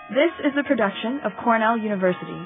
This is a production of Cornell University.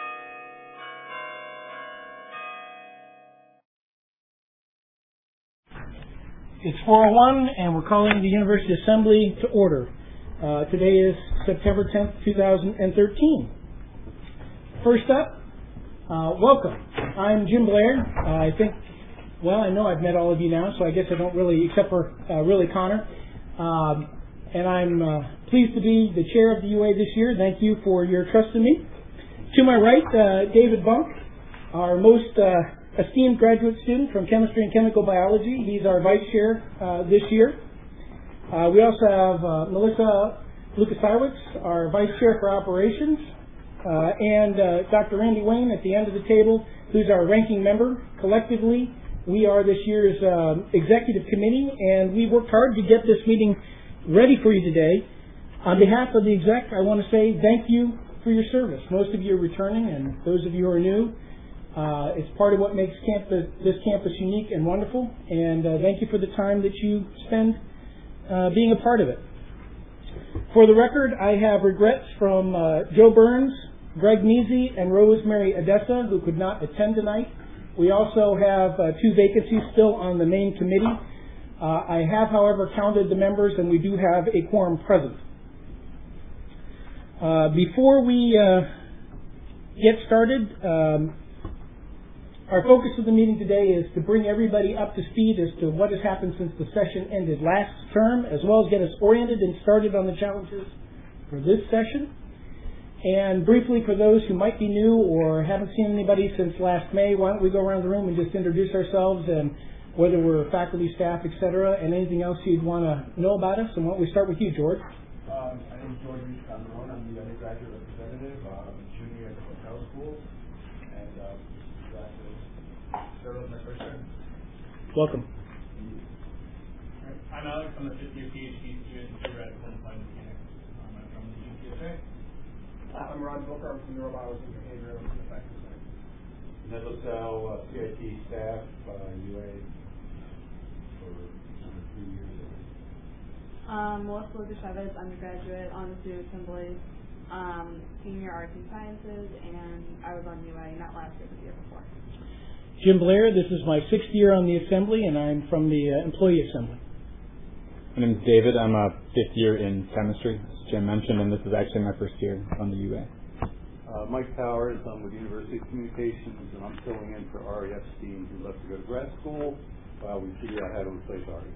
It's 4:01, and we're calling the University Assembly to order. Today is September 10th, 2013. First up, welcome. I'm Jim Blair. I know I've met all of you now, so I guess I don't really, except for really Connor. And I'm pleased to be the chair of the UA this year. Thank you for your trust in me. To my right, David Bunk, our most esteemed graduate student from chemistry and chemical biology. He's our vice chair this year. We also have Melissa Lukasiewicz, our vice chair for operations, and Dr. Randy Wayne at the end of the table, who's our ranking member. Collectively, we are this year's executive committee, and we worked hard to get this meeting ready for you today. On behalf of the exec, I want to say thank you for your service. Most of you are returning, and those of you who are new, it's part of what makes this campus unique and wonderful, and thank you for the time that you spend being a part of it. For the record, I have regrets from Joe Burns, Greg Measy, and Rosemary Odessa, who could not attend tonight. We also have two vacancies still on the main committee. I have, however, counted the members, and we do have a quorum present. Before we get started, our focus of the meeting today is to bring everybody up to speed as to what has happened since the session ended last term, as well as get us oriented and started on the challenges for this session. And briefly, for those who might be new or haven't seen anybody since last May, why don't we go around the room and just introduce ourselves and whether we're faculty, staff, etc., and anything else you'd want to know about us. And why don't we start with you, George? My name is George Reese Cameron. I'm the undergraduate representative. I'm a junior at Cornell School, and glad to serve with my first term. Welcome. I'm Alex. I'm a fifth-year PhD student here at Applied Mechanics. I'm from the UCSA. I'm Ron Booker. I'm from Neurobiology and Behavioral Effective Science. Ned LaSalle, CIT staff, UA for 3 years. Melissa Lucas-Chavez, undergraduate on the student assembly, senior arts and sciences, and I was on UA not last year, but the year before. Jim Blair. This is my 6th year on the assembly, and I'm from the employee assembly. My name is David. I'm a 5th year in chemistry, as Jim mentioned, and this is actually my first year on the UA. Mike Powers. I'm with the University of Communications, and I'm filling in for Ari Epstein, who left to go to grad school while we figure out how to replace Ari.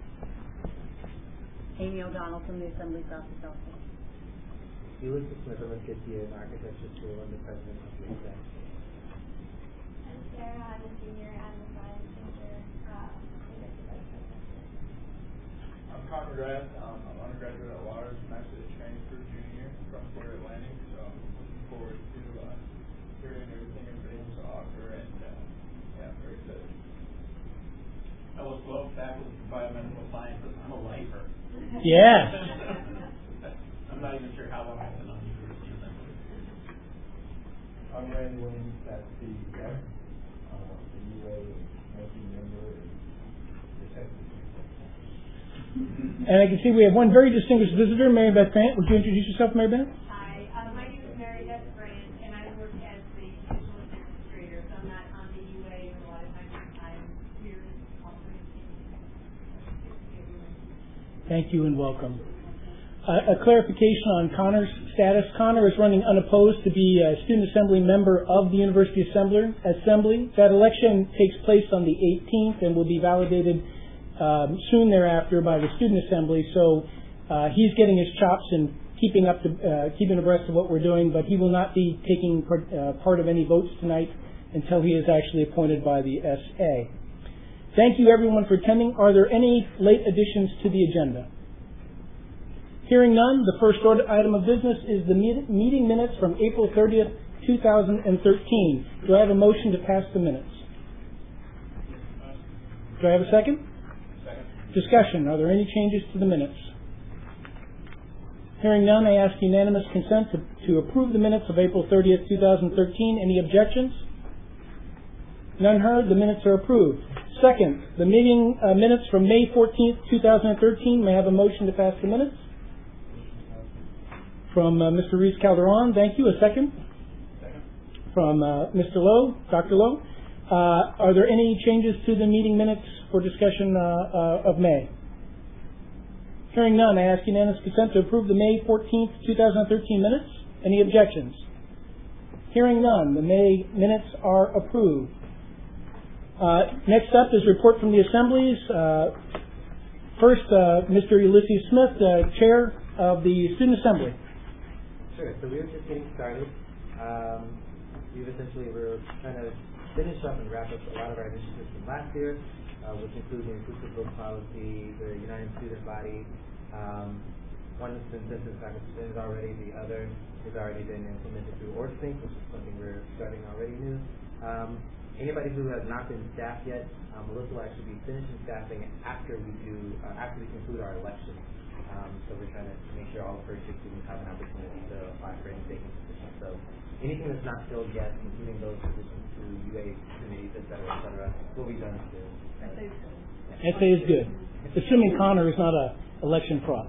Amy O'Donnell from the Assembly for Office Council. Ulysses Smith, I'm a 5th year in architecture school and the president of the exec. I'm Sarah. I'm a senior animal science major. I'm Connor Grass. I'm undergraduate at Waters. I'm actually a transfer junior from Florida Atlantic, so I'm looking forward to hearing everything everybody has to offer, and very excited. Hello, 12 faculty for biomedical sciences. I'm a lifer. Yeah. I'm not even sure how long I've been on the University Assembly. I'm Randy Wayne. That's the UA ranking member and protected. And I can see we have one very distinguished visitor, Mary Beth Grant. Would you introduce yourself, Mary Beth? Hi, my name is Mary Beth Grant, and I work as the judicial administrator, so I'm not on the UA, and a lot of times I'm here offering. Thank you and welcome. A clarification on Connor's status. Connor is running unopposed to be a student assembly member of the University Assembly. That election takes place on the 18th and will be validated soon thereafter by the student assembly. So he's getting his chops and keeping abreast of what we're doing, but he will not be taking part of any votes tonight until he is actually appointed by the SA. Thank you, everyone, for attending. Are there any late additions to the agenda? Hearing none, the first item of business is the meeting minutes from April 30th, 2013. Do I have a motion to pass the minutes? Do I have a second? Second. Discussion. Are there any changes to the minutes? Hearing none, I ask unanimous consent to approve the minutes of April 30th, 2013. Any objections? None heard. The minutes are approved. Second, the meeting minutes from May 14th, 2013. May I have a motion to pass the minutes? From Mr. Reese Calderon, thank you. A second? Second. From Mr. Lowe, Dr. Lowe. Are there any changes to the meeting minutes for discussion of May? Hearing none, I ask unanimous consent to approve the May 14th, 2013 minutes. Any objections? Hearing none, the May minutes are approved. Next up is report from the assemblies. First, Mr. Ulysses Smith, Chair of the Student Assembly. Sure. So we were just getting started. We're trying to finish up and wrap up a lot of our initiatives from last year, which include the inclusive book policy, the United Student Body. One has been sent to the faculty students already. The other has already been implemented through OrgSync, which is something we're starting already new. Anybody who has not been staffed yet, Melissa will actually be finishing staffing after we conclude our election. So we're trying to make sure all of her students have an opportunity to apply for any vacant positions. So anything that's not filled yet, including those positions through UA committees, et cetera, will be done soon. SA is good. Assuming Connor is not a election fraud.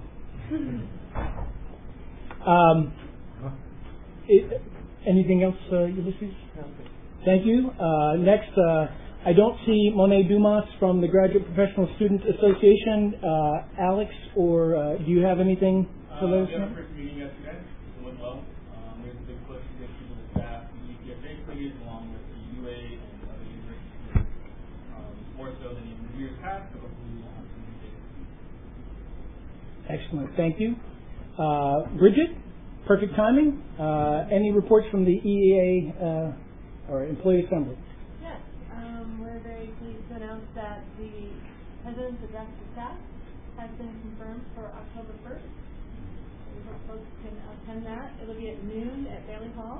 Anything else, Ulysses? Thank you. Next, I don't see Monet Dumas from the Graduate Professional Student Association. Alex, or do you have anything for those? We had our first meeting yesterday. It went well. We have a big push to get people to staff the UPSA committees along with the UA and other universities, more so than in years past, but hopefully we won't have to do it. Excellent. Thank you. Bridget, perfect timing. Any reports from the EEA or Employee Assembly? Yes. We're very pleased to announce that the President's Address to Staff has been confirmed for October 1st. We hope folks can attend that. It'll be at noon at Bailey Hall.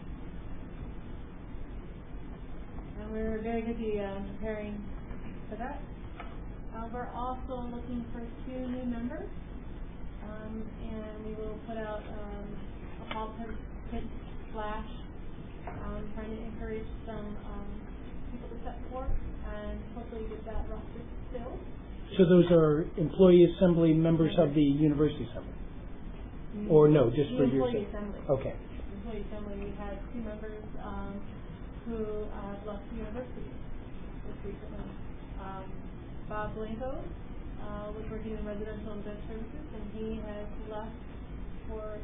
And we're very busy preparing for that. We're also looking for 2 new members. And we will put out a call print flash trying to encourage some people to step forward and hopefully get that roster filled. So those are Employee Assembly members of the University Assembly? Or no, just for your Employee Assembly. Okay. Employee Assembly, we had 2 members who have left the university just recently. Bob Blanco was working in residential and debt services, and he has left for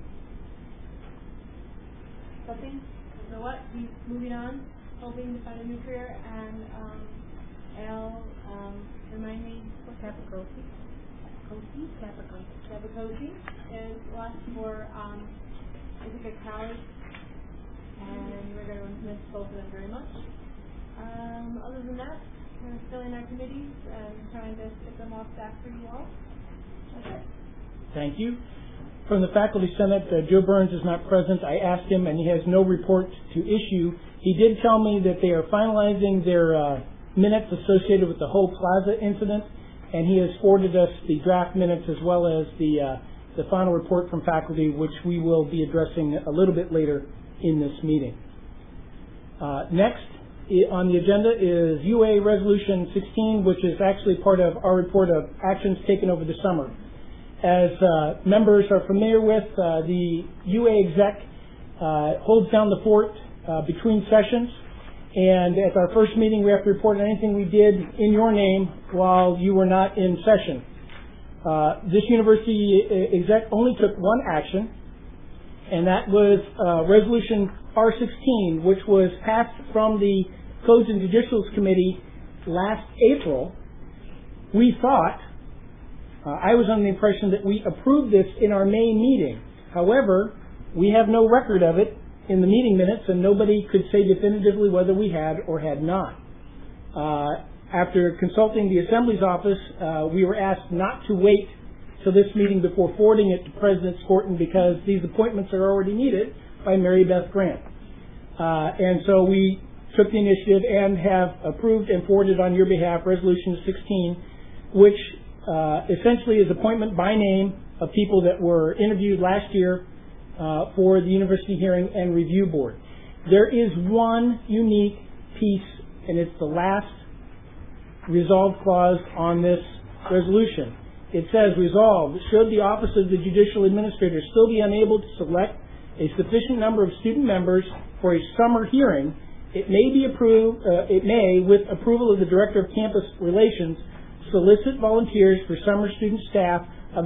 something. I don't know what. He's moving on, hoping to find a new career. And Al, remind me, Capicosi is left for Ithaca College, and we're going to miss both of them very much. Other than that, we're filling our committees and trying to get them off staff for you all. That's it. Thank you. From the Faculty Senate, Joe Burns is not present. I asked him, and he has no report to issue. He did tell me that they are finalizing their minutes associated with the whole Plaza incident, and he has forwarded us the draft minutes as well as the final report from faculty, which we will be addressing a little bit later in this meeting. Next on the agenda is UA Resolution 16, which is actually part of our report of actions taken over the summer. As members are familiar with, the UA exec holds down the fort between sessions, and at our first meeting we have to report on anything we did in your name while you were not in session. This university exec only took one action, and that was Resolution R16, which was passed from the Codes and Judicials Committee last April. We thought, I was under the impression that we approved this in our May meeting. However, we have no record of it in the meeting minutes, and nobody could say definitively whether we had or had not. After consulting the Assembly's office, we were asked not to wait till this meeting before forwarding it to President Skorton because these appointments are already needed by Mary Beth Grant. And so we took the initiative and have approved and forwarded on your behalf Resolution 16, which essentially is appointment by name of people that were interviewed last year for the University Hearing and Review Board. There is one unique piece, and it's the last resolve clause on this resolution, it says, resolved, should the Office of the Judicial Administrator still be unable to select a sufficient number of student members for a summer hearing, it may, with approval of the Director of Campus Relations, solicit volunteers for summer student staff of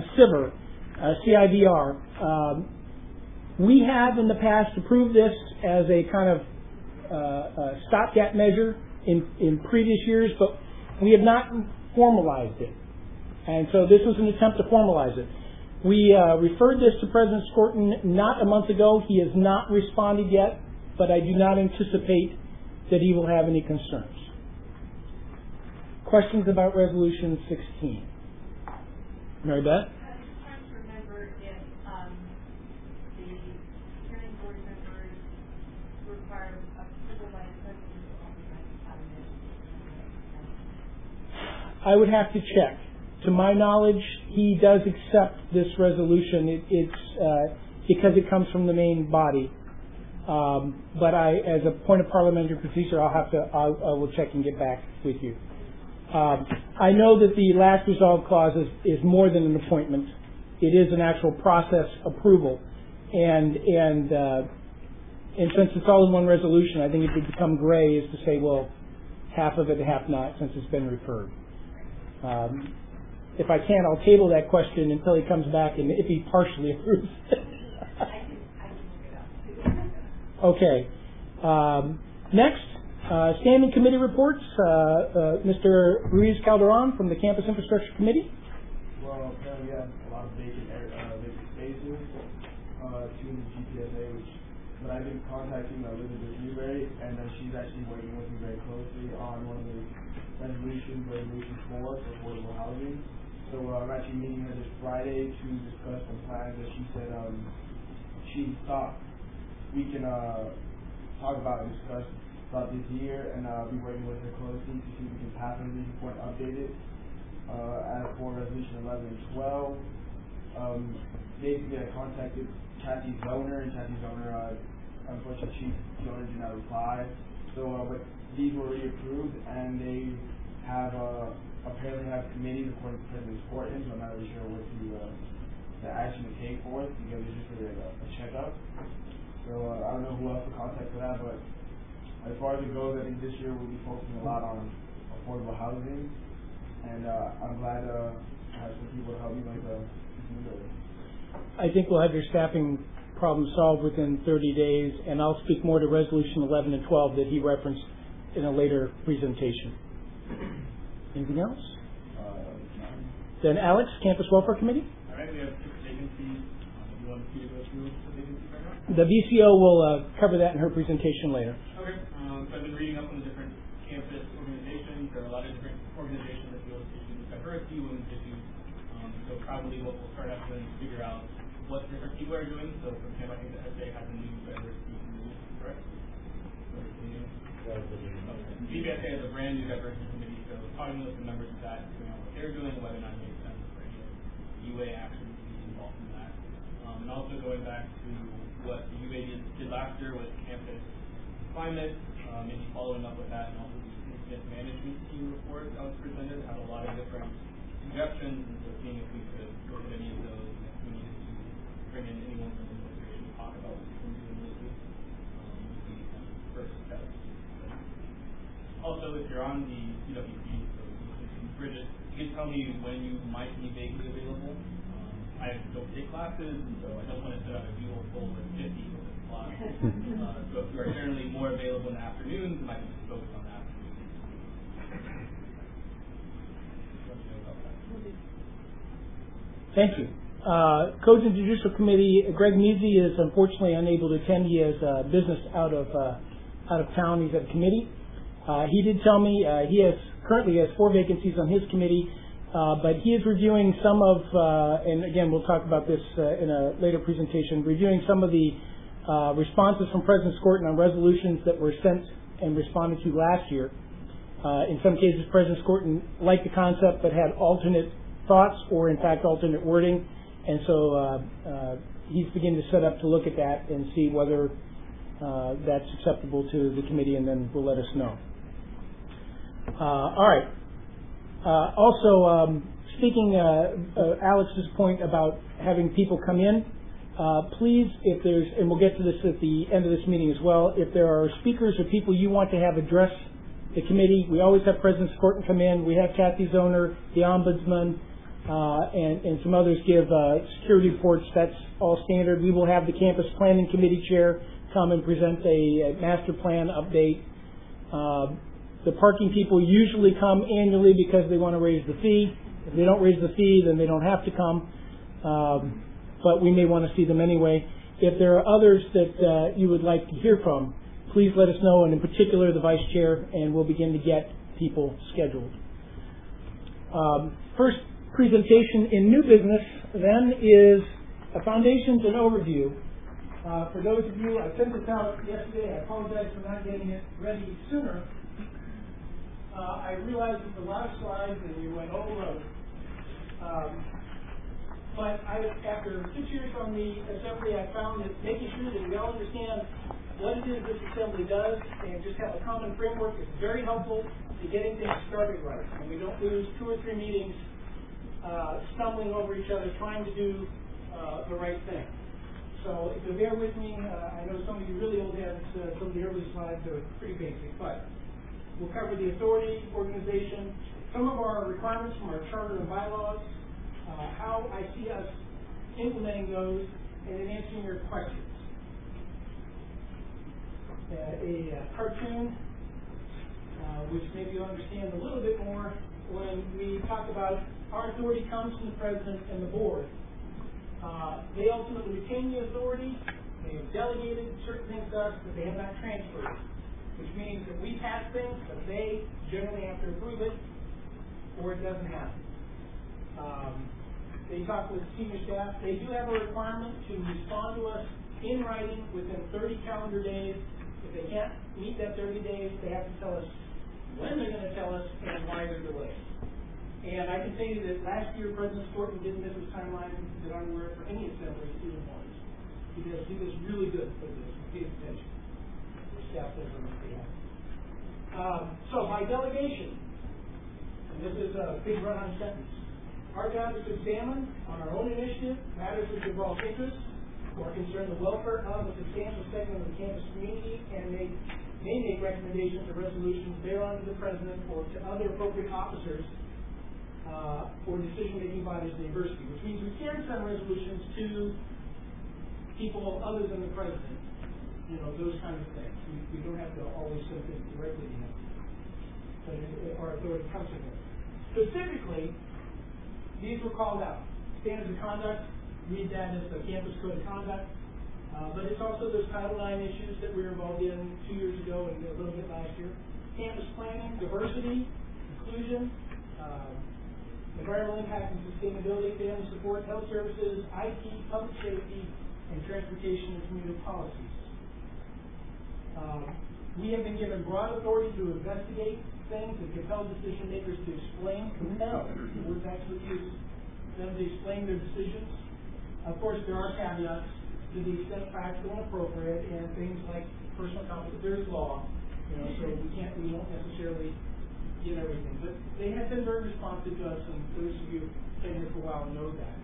CIVR. We have in the past approved this as a kind of stopgap measure in previous years, but we have not formalized it. And so this was an attempt to formalize it. We referred this to President Skorton not a month ago. He has not responded yet, but I do not anticipate that he will have any concerns. Questions about Resolution 16? Mary Beth? I'm trying to remember if the hearing board members require approval by the president or by the cabinet. I would have to check. To my knowledge, he does accept this resolution. It's because it comes from the main body. But as a point of parliamentary procedure, I will check and get back with you. I know that the last resolve clause is more than an appointment. It is an actual process approval, and since it's all in one resolution, I think it would become gray is to say, well, half of it, half not, since it's been referred. If I can, I'll table that question until he comes back, and if he partially approves it. Okay. Next, standing committee reports. Mr. Ruiz Calderon from the Campus Infrastructure Committee. Well, apparently we have a lot of vacant spaces to the GPSA, but I've been contacting Elizabeth Newberry, and she's actually working with me very closely on one of the resolution 4 for affordable housing. So I'm actually meeting her this Friday to discuss some plans that she said she thought we can talk about and discuss about this year, and I'll be working with her closely to see if we can pass on this report and update it. As for resolution 11 and 12, basically I contacted Kathy Zoner, and Kathy Zoner, unfortunately, Zoner did not reply. So, but these were already approved, and they have apparently have committees according to President Skorton, so I'm not really sure what the action to take for it, because it's just really a checkup. So I don't know who else to contact for that, but as far as it goes, I think this year we'll be focusing a lot on affordable housing, and I'm glad to have some people to help me like I think we'll have your staffing problem solved within 30 days, and I'll speak more to Resolution 11 and 12 that he referenced in a later presentation. Anything else? Then Alex, Campus Welfare Committee. All right, we have 6 vacancies. You want to go through the vacancies right now? The VCO will cover that in her presentation later. Okay. So I've been reading up on the different campus organizations. There are a lot of different organizations that deal with issues of diversity, women's issues. So probably what we'll start out doing is figure out what different people are doing. So for example, I think the SA has a new diversity committee, correct? GBSA has a brand new diversity committee, so talking with the members of that, figuring out what they're doing, whether or not it makes sense for any UA action to be involved in that. And also going back to what the UA did last year with campus climate, maybe following up with that, and also the incident management team report that was presented had a lot of different suggestions, and so seeing if we could look at any of those, and if we needed to bring in anyone from the administration to talk about what we can do in those weeks, would be the first step. Also, if you're on the CWP, so Bridget, you can tell me when you might be vaguely available. I don't take classes, and so I don't want to set up a view full with 50 open slots. So if you are generally more available in the afternoons, you might be just focused on the afternoons. Thank you. Codes and Judicial Committee, Greg Measy is unfortunately unable to attend. He has business out of town. He's at a committee. He did tell me he currently has 4 vacancies on his committee, but he is reviewing some of, and again we'll talk about this in a later presentation, reviewing some of the responses from President Skorton on resolutions that were sent and responded to last year. In some cases, President Skorton liked the concept but had alternate thoughts or in fact alternate wording, and so he's beginning to set up to look at that and see whether that's acceptable to the committee, and then will let us know. All right. Also, speaking Alex's point about having people come in, please, if there's, and we'll get to this at the end of this meeting as well, if there are speakers or people you want to have address the committee, we always have President Skorton come in. We have Kathy Zoner, the Ombudsman, and some others give security reports. That's all standard. We will have the Campus Planning Committee Chair come and present a master plan update. The parking people usually come annually because they want to raise the fee. If they don't raise the fee, then they don't have to come. But we may want to see them anyway. If there are others that you would like to hear from, please let us know, and in particular the Vice Chair, and we'll begin to get people scheduled. First presentation in new business then is a Foundations and Overview. For those of you, I sent this out yesterday. I apologize for not getting it ready sooner. I realized it's a lot of slides and we went overload. But after 6 years on the Assembly, I found that making sure that we all understand what it is this Assembly does and just have a common framework is very helpful to getting things started right. And we don't lose 2 or 3 meetings stumbling over each other trying to do the right thing. So if you'll bear with me, I know some of you really old heads, some of the early slides are pretty basic, but we'll cover the authority, organization, some of our requirements from our charter and bylaws, how I see us implementing those, and then answering your questions. A cartoon, which maybe you'll understand a little bit more when we talk about our authority comes from the President and the Board. They ultimately retain the authority. They have delegated certain things to us, but they have not transferred, which means that we pass things, but they generally have to approve it, or it doesn't happen. They talk with senior staff. They do have a requirement to respond to us in writing within 30 calendar days. If they can't meet that 30 days, they have to tell us when they're going to tell us and why they're delayed. And I can tell you that last year, President Skorton didn't miss his timeline that I'm aware of for any assembly, even once, because he was really good for this. He paid attention. The staff does on his behalf. So by delegation, and this is a big run-on sentence, our job is to examine, on our own initiative, matters which involve interest or concern the welfare of a substantial segment of the campus community, and may make recommendations or resolutions thereon to the President or to other appropriate officers or decision-making bodies of the university, which means we can send resolutions to people other than the President, you know, those kinds of things. We don't have to always send things directly to him, but our authority comes from him. Specifically, these were called out. Standards of conduct, read that as the campus code of conduct. But it's also those Title IX issues that we were involved in 2 years ago and a little bit last year. Campus planning, diversity, inclusion, environmental impact and sustainability, family support, health services, IT, public safety, and transportation and community policies. We have been given broad authority to investigate things and compel decision makers to explain, compel, the word's actually used, them to explain their decisions. Of course, there are caveats to the extent practical and appropriate, and things like personal conflict. There's law, you know, so we won't necessarily get everything. But they have been very responsive to us, and those of you who've been here for a while know that.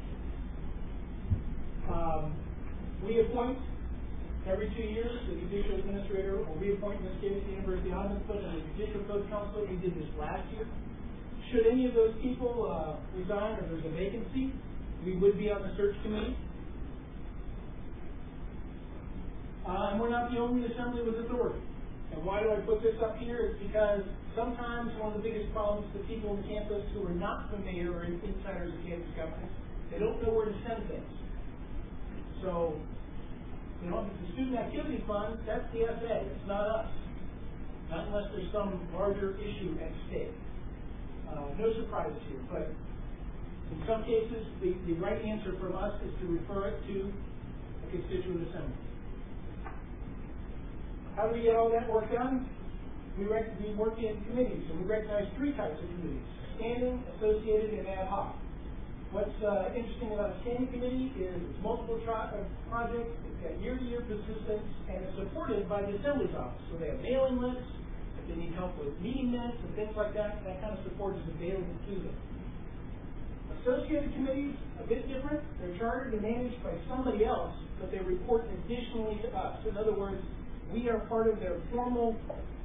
We appoint every 2 years the judicial administrator, or reappoint in this case the University Ombudsman and the Judicial Code Council. We did this last year. Should any of those people resign or there's a vacancy, we would be on the search committee. And we're not the only assembly with authority. And why do I put this up here? It's because sometimes one of the biggest problems with people on the campus who are not familiar or insiders of campus governance, they don't know where to send things. So, you know, if it's a student activity fund, that's the SA. It's not us. Not unless there's some larger issue at stake. No surprises here, but in some cases, the right answer from us is to refer it to a constituent assembly. How do we get all that work done? We work in committees, and we recognize 3 types of committees: standing, associated, and ad hoc. What's interesting about a standing committee is it's multiple projects, it's got year-to-year persistence, and it's supported by the Assembly's office. So they have mailing lists, if they need help with meeting minutes and things like that, that kind of support is available to them. Associated committees, a bit different. They're chartered and managed by somebody else, but they report additionally to us. In other words, we are part of their formal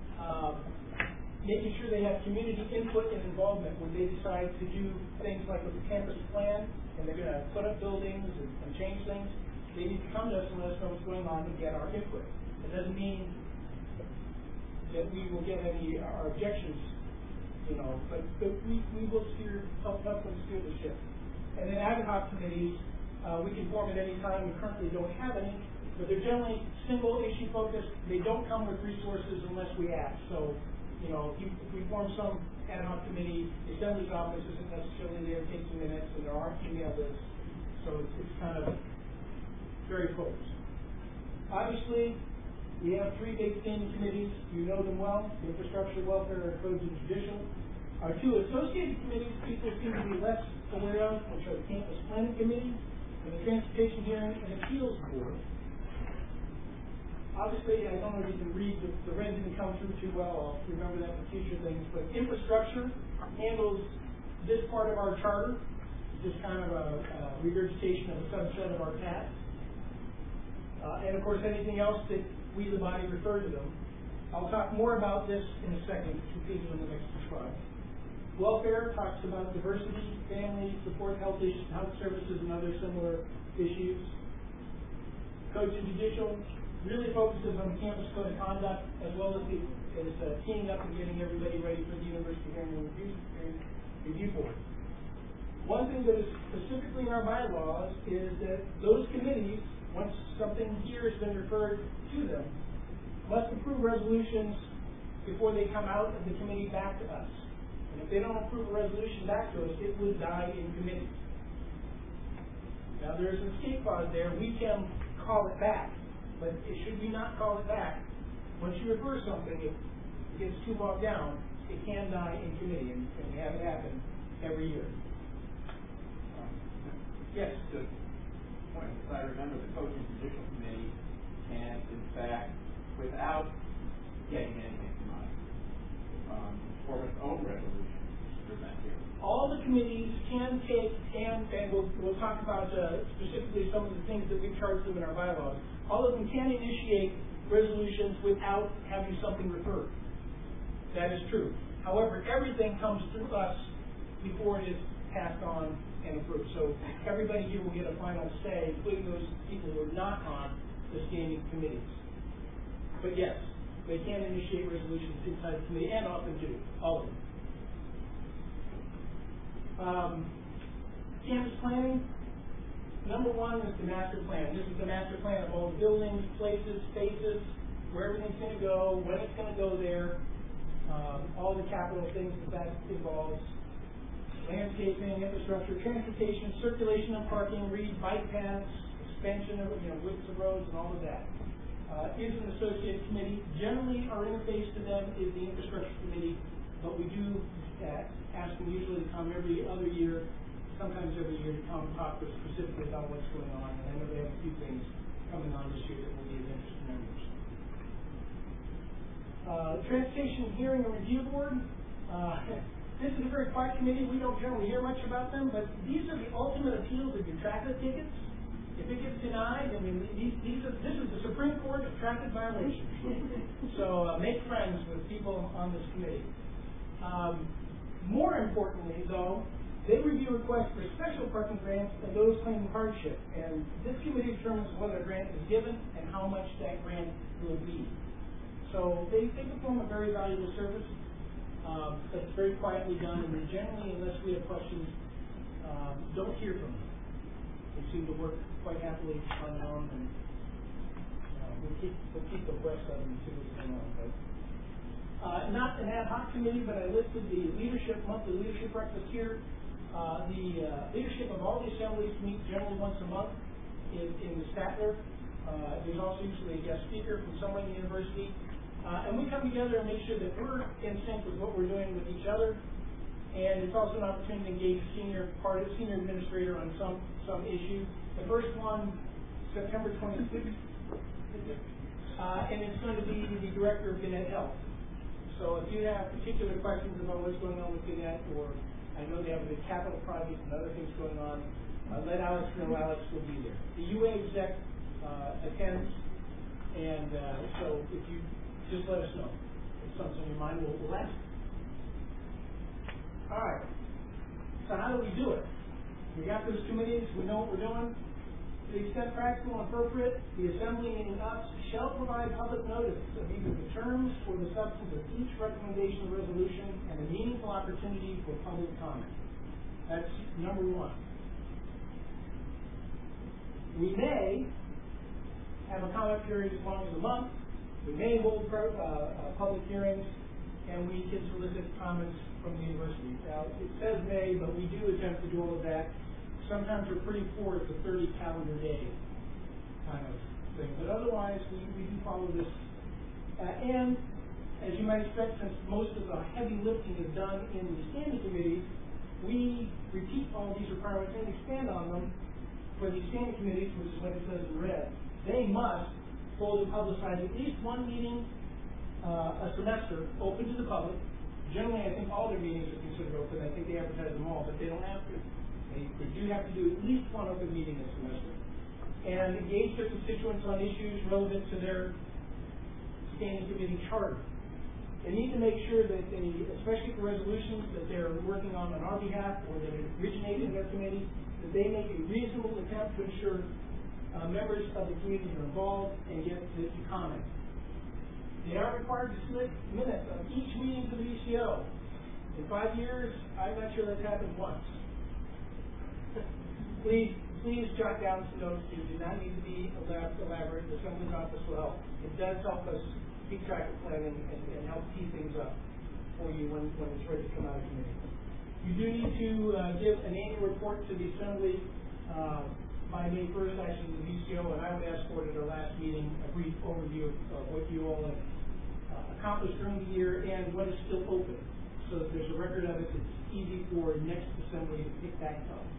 making sure they have community input and involvement when they decide to do things like with the campus plan, and they're going to put up buildings and change things. They need to come to us and let us know what's going on and get our input. It doesn't mean that we will get any our objections, but we will help them steer the ship. And then ad hoc committees, we can form at any time. We currently don't have any, but they're generally single issue focused. They don't come with resources unless we ask. So, if we form some ad hoc committee, the Assembly's office isn't necessarily there taking minutes, and there aren't email lists. So it's kind of very focused. Obviously, we have three big standing committees. You know them well: Infrastructure, Welfare, Codes, and Judicial. Our two associated committees people seem to be less aware of, which are the Campus Planning Committee and the Transportation Hearing and Appeals Board. Obviously, I don't know if you can read, the red didn't come through too well. I'll remember that for future things. But infrastructure handles this part of our charter, just kind of a regurgitation of a subset of our tasks. And of course, anything else that we, the body, refer to them. I'll talk more about this in a second, continue in the next slide. Welfare talks about diversity, family, support, health issues, health services, and other similar issues. Codes and Judicial really focuses on the campus code of conduct, as well as teaming up and getting everybody ready for the University Hearing and Review Board. One thing that is specifically in our bylaws is that those committees, once something here has been referred to them, must approve resolutions before they come out of the committee back to us. And if they don't approve a resolution back to us, it would die in committee. Now, there's an escape clause there. We can call it back. But should we not call it back, once you refer something, if it gets too bogged down, it can die in committee, and we have it happen every year. Yes? Good point. As I remember, the Codes and Judicial Committee can, in fact, without getting anything from us, form its own resolution to present here. All the committees can take, and we'll talk about specifically some of the things that we've charged them in our bylaws. All of them can initiate resolutions without having something referred. That is true. However, everything comes through us before it is passed on and approved. So everybody here will get a final say, including those people who are not on the standing committees. But yes, they can initiate resolutions inside the committee, and often do, all of them. Campus planning. Number one is the master plan. This is the master plan of all the buildings, places, spaces, where everything's going to go, when it's going to go there, all the capital things that involves. Landscaping, infrastructure, transportation, circulation and parking, bike paths, expansion of widths of roads, and all of that. Is an associated committee. Generally, our interface to them is the infrastructure committee, but we do ask them usually to come every other year, sometimes every year, to come and talk to us specifically about what's going on. And I know they have a few things coming on this year that will be of interest to members. Transportation Hearing and Review Board. This is a very quiet committee. We don't generally hear much about them, but these are the ultimate appeals of your traffic tickets. If it gets denied, I mean, this is the Supreme Court of traffic violations. So make friends with people on this committee. More importantly, though, they review requests for special parking grants and those claiming hardship. And this committee determines whether a grant is given and how much that grant will be. So they perform a very valuable service. That's very quietly done, and we generally, unless we have questions, don't hear from them. They seem to work quite happily on their own, and we'll keep abreast of them and see what's going on. But, not an ad hoc committee, but I listed the monthly leadership breakfast here. The leadership of all the assemblies meet generally once a month in the Statler. There's also usually a guest speaker from somewhere in the university. And we come together and make sure that we're in sync with what we're doing with each other. And it's also an opportunity to engage senior administrator on some issue. The first one, September 26th. And it's going to be the director of Gannett Health. So if you have particular questions about what's going on with Gannett or I know they have a big capital project and other things going on. Let Alex know. Alex will be there. The UA exec attends, and so if you just let us know if something's on your mind, we'll ask. All right. So how do we do it? We got those 2 meetings. We know what we're doing. To the extent practical and appropriate, the Assembly, meaning us, shall provide public notice of either the terms or the substance of each recommendation or resolution and a meaningful opportunity for public comment. That's number 1. We may have a comment period as long as a month. We may hold public hearings, and we can solicit comments from the university. Now, it says may, but we do attempt to do all of that. Sometimes we're pretty poor at the 30 calendar day kind of thing. But otherwise, we do follow this. And as you might expect, since most of the heavy lifting is done in the standing committees, we repeat all these requirements and expand on them for the standing committees, which is what it says in red. They must hold and publicize at least 1 meeting a semester open to the public. Generally, I think all their meetings are considered open. I think they advertise them all, but they don't have to. They do have to do at least 1 open meeting a semester. And engage their constituents on issues relevant to their standing committee charter. They need to make sure that they, especially for resolutions that they're working on our behalf or that originate in their committee, that they make a reasonable attempt to ensure members of the community are involved and get to comment. They are required to submit minutes of each meeting to the VCO. In 5 years, I'm not sure that's happened once. Please jot down some notes. You do not need to be elaborate. The Assembly's office will help. It does help us keep track of planning and help tee things up for you when it's ready to come out of committee. You do need to give an annual report to the Assembly by May 1st, actually the VCO, and I would ask for it at our last meeting a brief overview of what you all have accomplished during the year and what is still open, so that there's a record of it. It's easy for next Assembly to pick back up.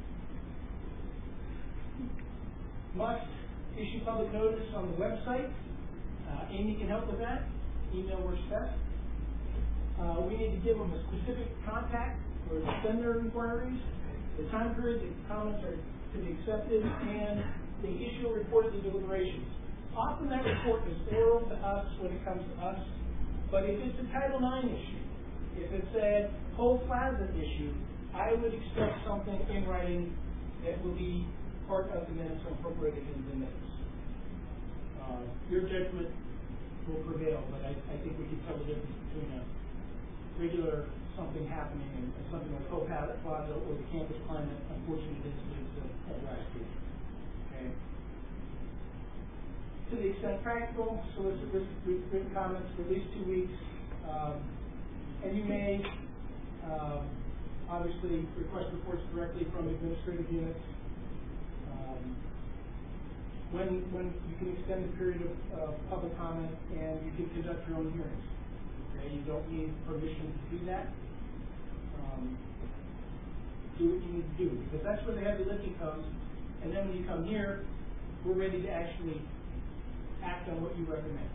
Must issue public notice on the website. Amy can help with that. Email works best. We need to give them a specific contact or send their inquiries, the time period that comments are to be accepted, and they issue a report of the deliberations. Often that report is oral to us when it comes to us, but if it's a Title IX issue, if it's a whole plaza issue, I would expect something in writing that will be part of the minutes or incorporated into the minutes. Your judgment will prevail, but I think we can tell the difference between a regular something happening and something like Plaza or the campus climate, unfortunate incidents of last year. Okay. To the extent practical, solicit written comments for at least 2 weeks, and you may obviously request reports directly from administrative units. When you can extend the period of public comment and you can conduct your own hearings. Okay, you don't need permission to do that. Do what you need to do, because that's where the heavy lifting comes. And then when you come here, we're ready to actually act on what you recommend.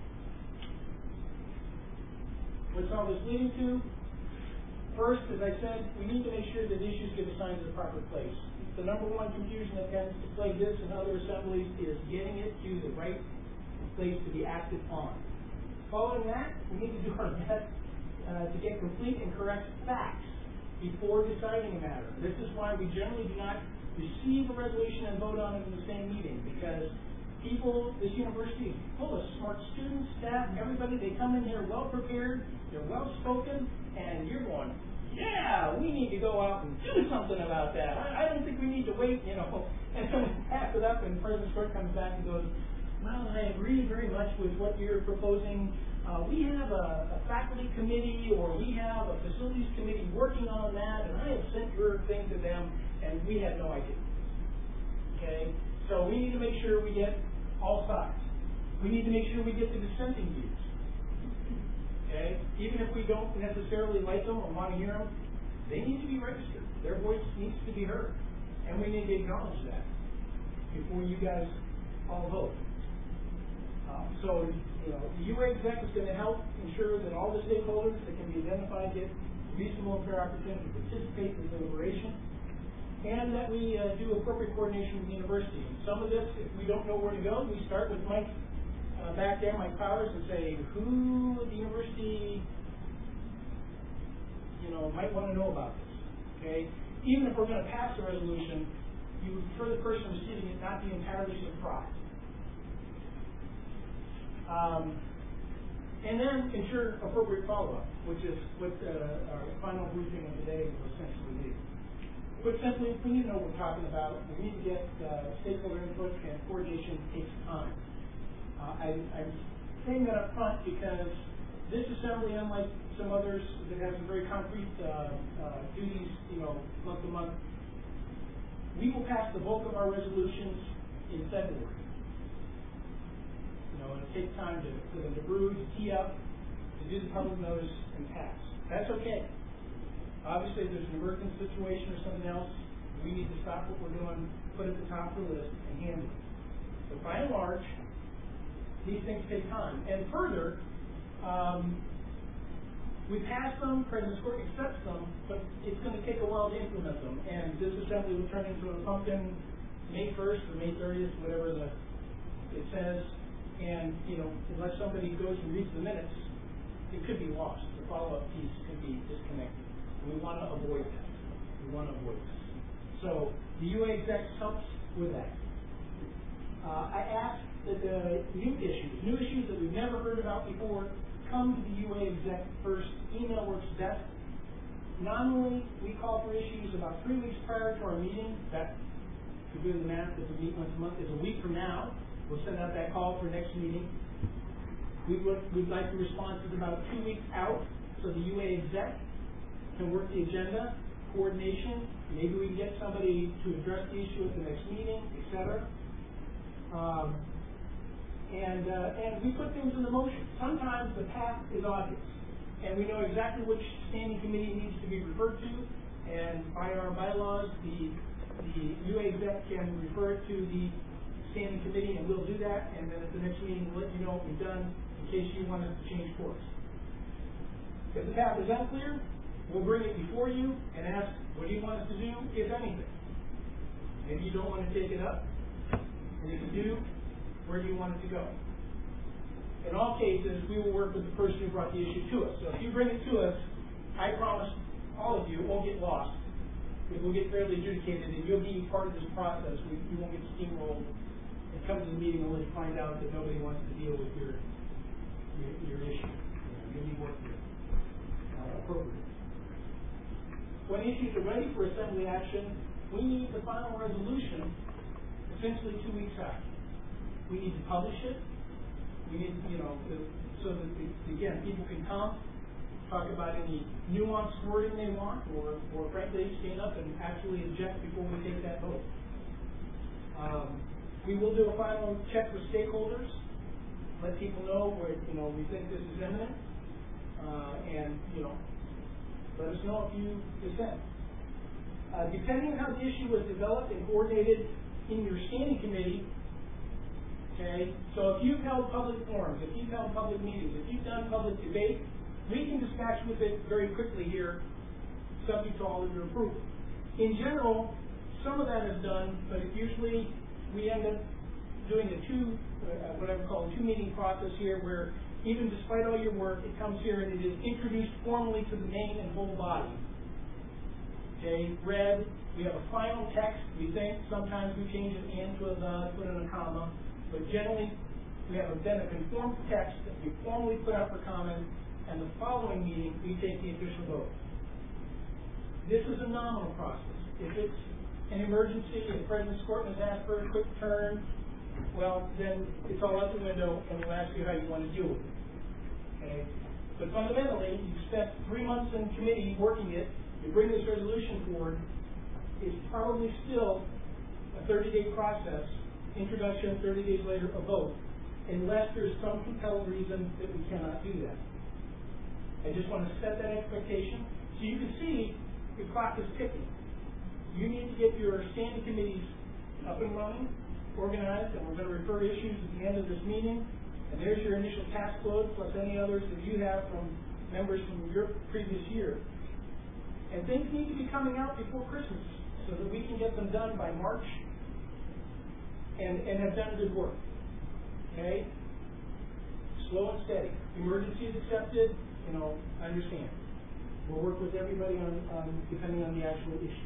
What's all this leading to? First, as I said, we need to make sure that issues get assigned to the proper place. The number 1 confusion that tends to plague this and other assemblies is getting it to the right place to be acted on. Following that, we need to do our best to get complete and correct facts before deciding a matter. This is why we generally do not receive a resolution and vote on it in the same meeting, because this university is full of smart students, staff, everybody. They come in here well prepared, they're well spoken, and you're going, yeah, we need to go out and do something about that. I don't think we need to wait, And then pass it up, and President Stewart comes back and goes, well, I agree very much with what you're proposing. We have a faculty committee, or we have a facilities committee working on that, and I have sent your thing to them, and we have no idea. Okay? So we need to make sure we get all sides. We need to make sure we get the dissenting views. Okay? Even if we don't necessarily like them or want to hear them, they need to be registered. Their voice needs to be heard. And we need to acknowledge that before you guys all vote. The UA exec is going to help ensure that all the stakeholders that can be identified get reasonable and fair opportunity to participate in the deliberation, and that we do appropriate coordination with the university. And some of this, if we don't know where to go, we start with Mike back there, Mike Powers, and say, who at the university, might want to know about this, okay? Even if we're going to pass a resolution, you would prefer the person receiving it not be entirely surprised. And then ensure appropriate follow-up, which is what our final briefing of today will essentially be. Put simply, we need to know what we're talking about. We need to get stakeholder input, and coordination takes time. I'm saying that up front because this assembly, unlike some others that have some very concrete duties, month to month, we will pass the bulk of our resolutions in February. It'll take time for them to brew, to tee up, to do the public notice, and pass. That's okay. Obviously, if there's an emergency situation or something else, we need to stop what we're doing, put it at the top of the list, and handle it. But by and large, these things take time. And further, we pass them, President's Court accepts them, but it's going to take a while to implement them. And this assembly will turn into a pumpkin May 1st or May 30th, whatever it says. And, unless somebody goes and reads the minutes, it could be lost. The follow-up piece could be disconnected. And we want to avoid that. So the UA exec helps with that. I asked that the new issues that we've never heard about before, come to the UA exec first. Email works best. Nominally, we call for issues about 3 weeks prior to our meeting. That, if you do the math, if we meet once a month, is a week from now. We'll send out that call for next meeting. We'd like the responses about 2 weeks out, so the UA exec can work the agenda, coordination. Maybe we can get somebody to address the issue at the next meeting, etc. And we put things into motion. Sometimes the path is obvious, and we know exactly which standing committee needs to be referred to. And by our bylaws, the UA exec can refer it to the standing committee, and we'll do that. And then at the next meeting, we'll let you know what we've done in case you want us to change course. If the path is unclear, we'll bring it before you and ask, what do you want us to do, if anything? Maybe you don't want to take it up, and if you do, where do you want it to go? In all cases, we will work with the person who brought the issue to us. So if you bring it to us, I promise all of you it won't get lost. It will get fairly adjudicated, and you'll be part of this process. You won't get steamrolled and come to the meeting only to find out that nobody wants to deal with your issue. You'll be working appropriately. When issues are ready for assembly action, we need the final resolution essentially 2 weeks out. We need to publish it. We need, so that, again, people can come, talk about any nuanced wording they want, or frankly, stand up and actually object before we take that vote. We will do a final check with stakeholders, let people know where, we think this is imminent, and, let us know if you dissent. Depending on how the issue was developed and coordinated in your standing committee, okay, so if you've held public forums, if you've held public meetings, if you've done public debate, we can dispatch with it very quickly here, subject to all of your approval. In general, some of that is done, but usually we end up doing what I would call a two-meeting process here, where even despite all your work, it comes here and it is introduced formally to the main and whole body. Okay, read. We have a final text. We think sometimes we change an and to a the, put in a comma, but generally we have then a conformed text that we formally put out for comment, and the following meeting we take the official vote. This is a nominal process. If it's an emergency, if President's Court has asked for a quick turn, well, then it's all out the window, and we'll ask you how you want to deal with it. Okay? But fundamentally, you spent 3 months in committee working it, you bring this resolution forward, it's probably still a 30-day process, introduction, 30 days later, a vote, unless there's some compelling reason that we cannot do that. I just want to set that expectation so you can see the clock is ticking. You need to get your standing committees up and running, organized, and we're going to refer issues at the end of this meeting. And there's your initial task load plus any others that you have from members from your previous year. And things need to be coming out before Christmas so that we can get them done by March and have done good work. Okay? Slow and steady. Emergency is accepted, I understand. We'll work with everybody on depending on the actual issue.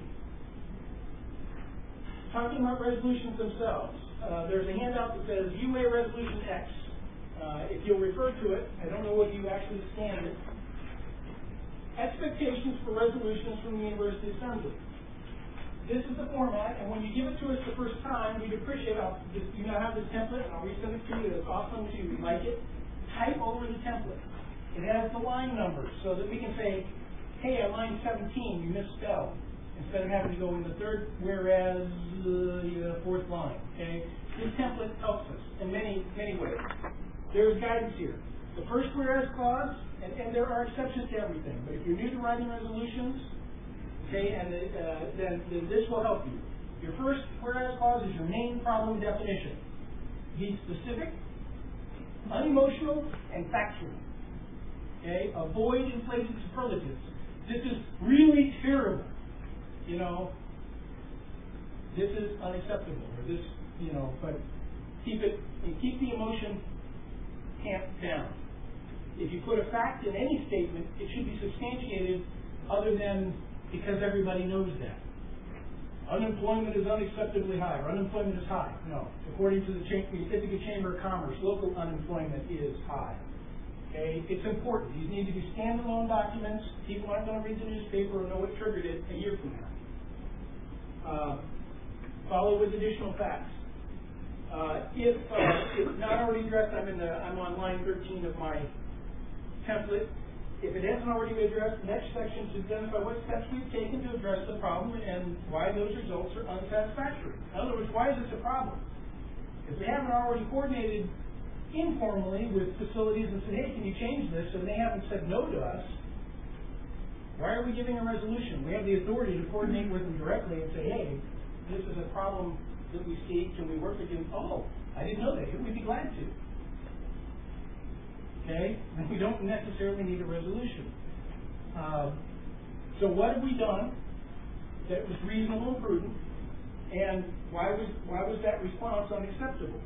Talking about resolutions themselves, there's a handout that says UA Resolution X. If you'll refer to it, I don't know whether you actually scanned it. Expectations for resolutions from the University Assembly. This is the format, and when you give it to us the first time, we'd appreciate it. You now have this template, and I'll resend it to you. It's awesome if you like it. Type over the template. It has the line numbers so that we can say, hey, at line 17, you misspelled. Instead of having to go in the third, whereas fourth line. Okay? This template helps us in many, many ways. There's guidance here. The first whereas clause, and there are exceptions to everything, but if you're new to writing resolutions, okay, and then this will help you. Your first whereas clause is your main problem definition. Be specific, unemotional, and factual. Okay? Avoid inflated superlatives. This is really terrible. This is unacceptable, or this, but keep the emotion tamped down. If you put a fact in any statement, it should be substantiated other than because everybody knows that. Unemployment is unacceptably high, or unemployment is high. No. According to the Ithaca Chamber of Commerce, local unemployment is high. Okay? It's important. These need to be standalone documents. People aren't going to read the newspaper or know what triggered it a year from now. Follow with additional facts. If not already addressed, I'm on line 13 of my template. If it hasn't already been addressed, the next section should identify what steps we've taken to address the problem and why those results are unsatisfactory. In other words, why is this a problem? If we haven't already coordinated informally with facilities and said, hey, can you change this, and they haven't said no to us, why are we giving a resolution? We have the authority to coordinate with them directly and say, hey, this is a problem that we see. Can we work with you? Oh, I didn't know that. We'd be glad to. Okay? And we don't necessarily need a resolution. So what have we done that was reasonable and prudent? And why was that response unacceptable?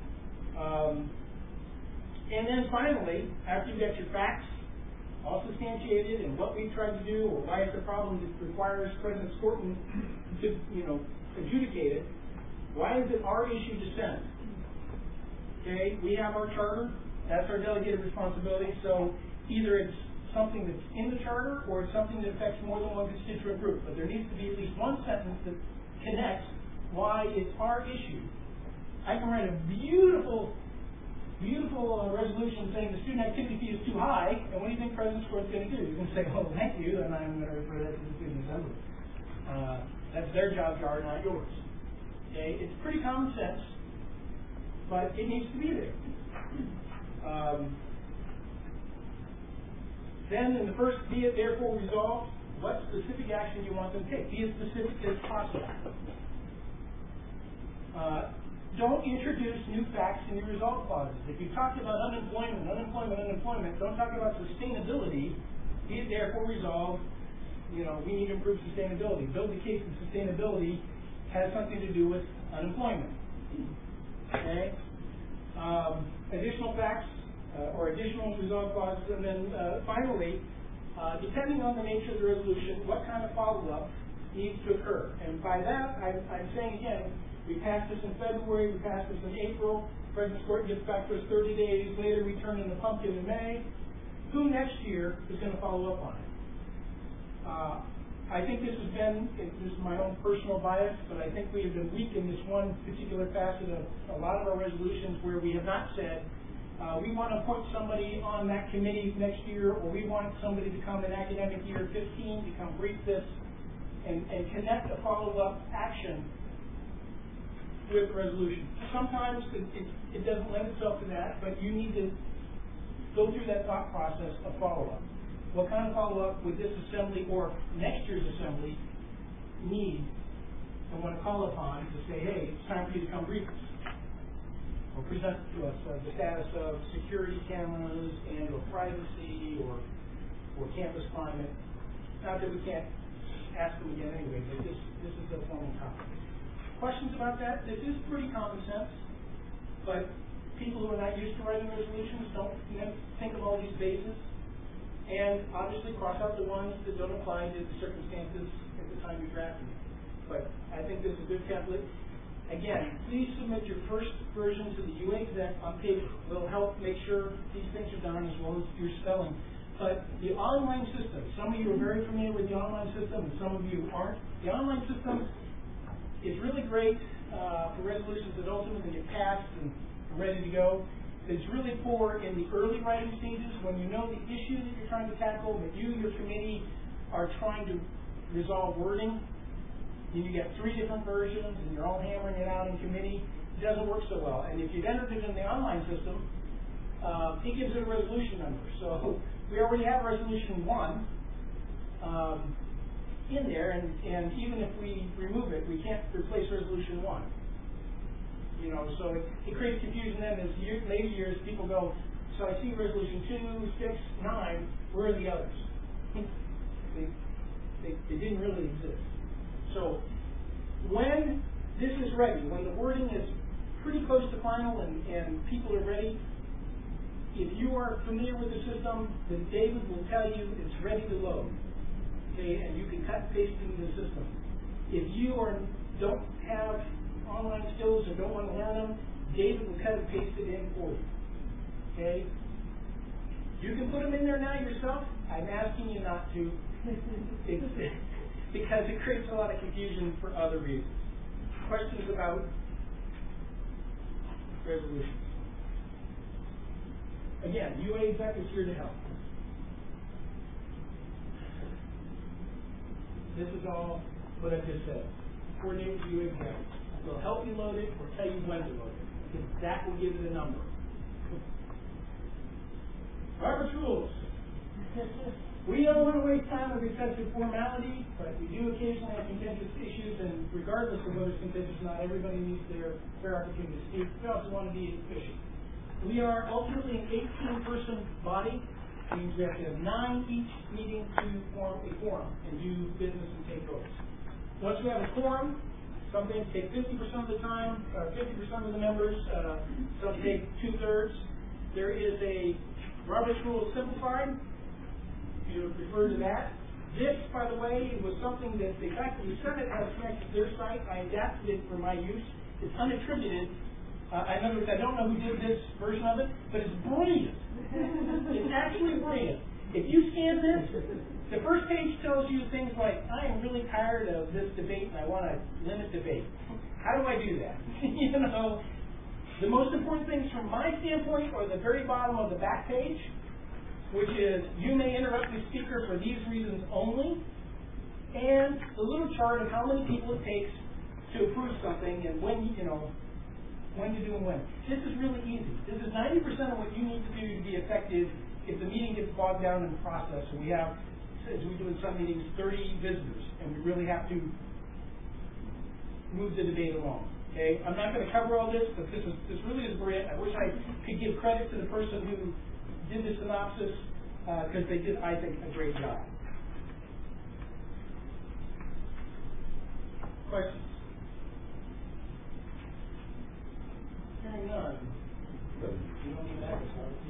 And then finally, after you get your facts all substantiated and what we tried to do or why it's a problem that requires President Skorton to, adjudicate it, why is it our issue to send? Okay, we have our charter. That's our delegated responsibility. So either it's something that's in the charter or it's something that affects more than one constituent group. But there needs to be at least one sentence that connects why it's our issue. I can write a beautiful resolution saying the student activity fee is too high, and what do you think President Skorton's going to do? He's going to say, oh, thank you, and I'm going to refer that to the student assembly. That's their job, jar, not yours. Okay? It's pretty common sense, but it needs to be there. Then in the first, be it therefore resolved, what specific action you want them to take. Be as specific as possible. Don't introduce new facts in your result clauses. If you talked about unemployment, don't talk about sustainability. Be it therefore resolved, we need to improve sustainability. Build the case that sustainability has something to do with unemployment. Okay? Additional facts or additional resolve clauses, and then finally, depending on the nature of the resolution, what kind of follow-up needs to occur. And by that, I'm saying again, we passed this in February, we passed this in April, President Skorton gets back to us 30 days later, we turn in the pumpkin in May. Who next year is going to follow up on it? I think this is my own personal bias, but I think we have been weak in this one particular facet of a lot of our resolutions where we have not said, we want to appoint somebody on that committee next year, or we want somebody to come in academic year 15 to come brief this and connect a follow-up action with resolution. Sometimes it doesn't lend itself to that, but you need to go through that thought process of follow-up. What kind of follow-up would this assembly or next year's assembly need and want to call upon to say, hey, it's time for you to come brief us or present to us the status of security cameras and or privacy or campus climate. Not that we can't ask them again anyway, but this is the formal topic. Questions about that? This is pretty common sense, but people who are not used to writing resolutions don't think of all these bases, and obviously cross out the ones that don't apply to the circumstances at the time you drafted it. But I think this is a good template. Again, please submit your first version to the UA exec on paper. It'll help make sure these things are done as well as your spelling. But the online system, some of you are very familiar with the online system and some of you aren't. The online system is really great for resolutions that ultimately get passed and are ready to go. It's really poor in the early writing stages when you know the issue that you're trying to tackle, but you and your committee are trying to resolve wording. And you get 3 different versions and you're all hammering it out in committee. It doesn't work so well. And if you've entered it in the online system, it gives it a resolution number. So we already have resolution 1 in there, and even if we remove it, we can't replace resolution 1. You know, so it creates confusion then as later years people go, so I see resolution 2, 6, 9, where are the others? They didn't really exist. So when this is ready, when the wording is pretty close to final and people are ready, if you are familiar with the system, then David will tell you it's ready to load. Okay, and you can cut and paste into the system. If you don't have online skills or don't want to learn them, David will cut and paste it in for you. Okay? You can put them in there now yourself. I'm asking you not to. Because it creates a lot of confusion for other reasons. Questions about resolutions? Again, UA exec is here to help. This is all what I just said. Coordinate with UA exec. We'll help you load it or tell you when to load it. Because that will give it a number. Robert's rules. We don't want to waste time with excessive formality, but we do occasionally have contentious issues, and regardless of whether it's contentious or not, everybody needs their fair opportunity to speak. We also want to be efficient. We are ultimately an 18-person body, which means we have to have 9 each meeting to form a quorum and do business and take votes. Once we have a quorum, some things take 50% of the time, 50% of the members, some take 2/3. There is a Robert's Rule Simplified. You refer to that. This, by the way, was something that the fact that you said it has connected to their site, I adapted it for my use. It's unattributed. In other words, I don't know who did this version of it, but it's brilliant. It's actually brilliant. If you scan this, the first page tells you things like, I am really tired of this debate and I want to limit debate. How do I do that? You know, the most important things from my standpoint are the very bottom of the back page, which is you may interrupt the speaker for these reasons only, and the little chart of how many people it takes to approve something and when to do and when. This is really easy. This is 90% of what you need to do to be effective if the meeting gets bogged down in the process. So we have, as we do in some meetings, 30 visitors, and we really have to move the debate along. Okay, I'm not going to cover all this, but this really is brilliant. I wish I could give credit to the person who did the synopsis because they did, I think, a great job. Questions? Hearing none. You don't need that.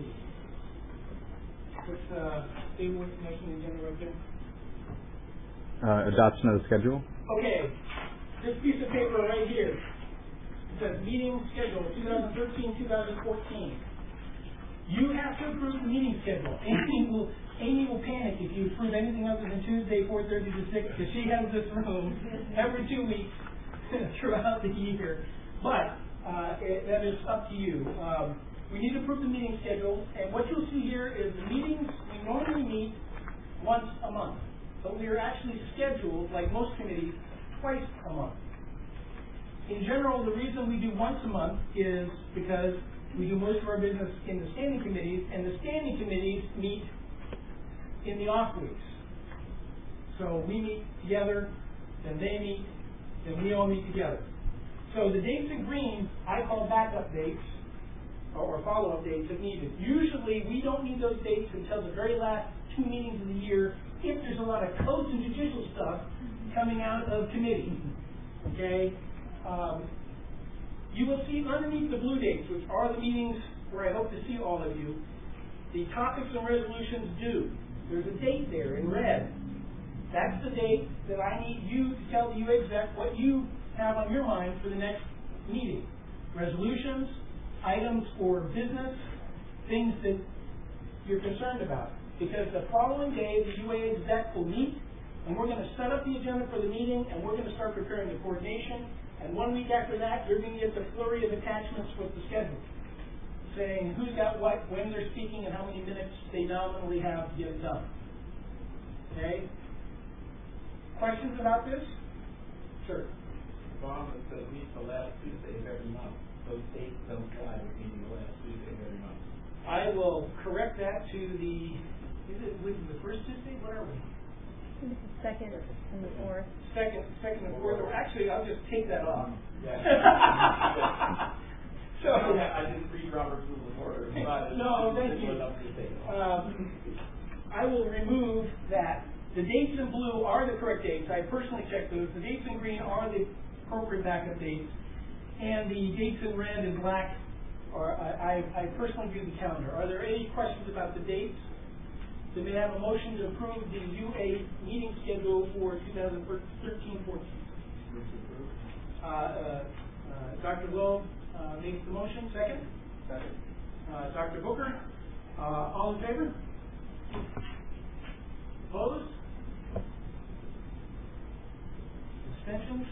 What's table information agenda right there? Adoption of the schedule. Okay. This piece of paper right here. It says meeting schedule 2013-2014. You have to approve the meeting schedule. Amy will panic if you approve anything other than Tuesday, 4:30 to 6, because she has this room every 2 weeks throughout the year. But that is up to you. We need to approve the meeting schedule, and what you'll see here is the meetings we normally meet once a month, but we are actually scheduled, like most committees, twice a month. In general, the reason we do once a month is because we do most of our business in the standing committees, and the standing committees meet in the off weeks. So we meet together, then they meet, then we all meet together. So the dates in green, I call backup dates, or follow-up dates if needed. Usually, we don't need those dates until the very last 2 meetings of the year. If there's a lot of codes and judicial stuff coming out of committee. Okay? You will see underneath the blue dates, which are the meetings where I hope to see all of you, the topics and resolutions due. There's a date there in red. That's the date that I need you to tell the UA exec what you have on your mind for the next meeting. Resolutions, items for business, things that you're concerned about. Because the following day, the UA exec will meet, and we're going to set up the agenda for the meeting, and we're going to start preparing the coordination. And 1 week after that, you're going to get the flurry of attachments with the schedule, saying who's got what, when they're speaking, and how many minutes they nominally have to get it done. Okay? Questions about this? Sure. Bob, it says meet the last Tuesday of every month. Those dates don't fly with meeting the last Tuesday of every month. I will correct that to the, is it with the first Tuesday? What are we? This is second and the fourth. Second and fourth. Or actually, I'll just take that off. Yeah. So I didn't read Robert's Rules of Order. No, thank you. I will remove that. The dates in blue are the correct dates. I personally checked those. The dates in green are the appropriate backup dates. And the dates in red and black are, I personally do the calendar. Are there any questions about the dates? So may I have a motion to approve the UA meeting schedule for 2013-14? Dr. Will makes the motion. Second? Second. Dr. Booker? All in favor? Opposed? Abstentions?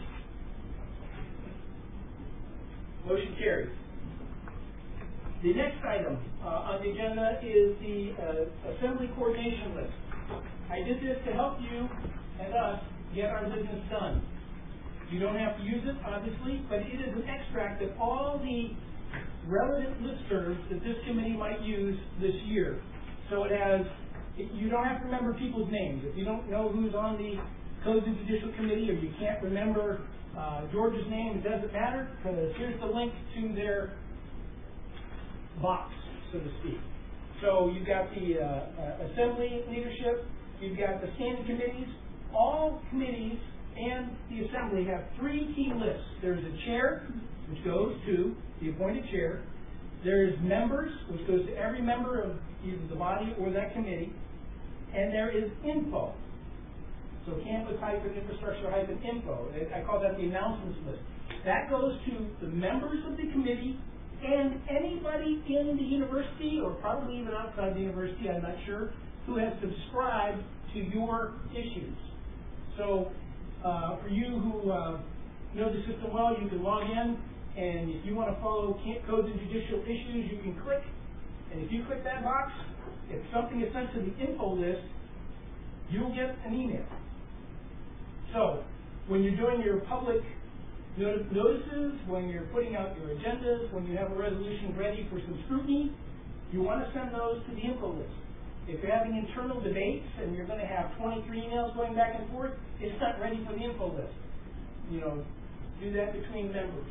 Motion carries. The next item on the agenda is the assembly coordination list. I did this to help you and us get our business done. You don't have to use it, obviously, but it is an extract of all the relevant listservs that this committee might use this year. So it has, you don't have to remember people's names. If you don't know who's on the Codes and Judicial Committee, or you can't remember George's name, it doesn't matter, because here's the link to their box, so to speak. So you've got the assembly leadership, you've got the standing committees. All committees and the assembly have 3 key lists. There's a chair, which goes to the appointed chair. There's members, which goes to every member of either the body or that committee. And there is info. So campus-infrastructure-info. I call that the announcements list. That goes to the members of the committee and anybody in the university, or probably even outside the university, I'm not sure, who has subscribed to your issues. So for you who know the system well, you can log in, and if you want to follow Codes and Judicial Issues, you can click. And if you click that box, if something is sent to the info list, you'll get an email. So when you're doing your public notices, when you're putting out your agendas, when you have a resolution ready for some scrutiny, you want to send those to the info list. If you're having internal debates and you're going to have 23 emails going back and forth, it's not ready for the info list. You know, do that between members.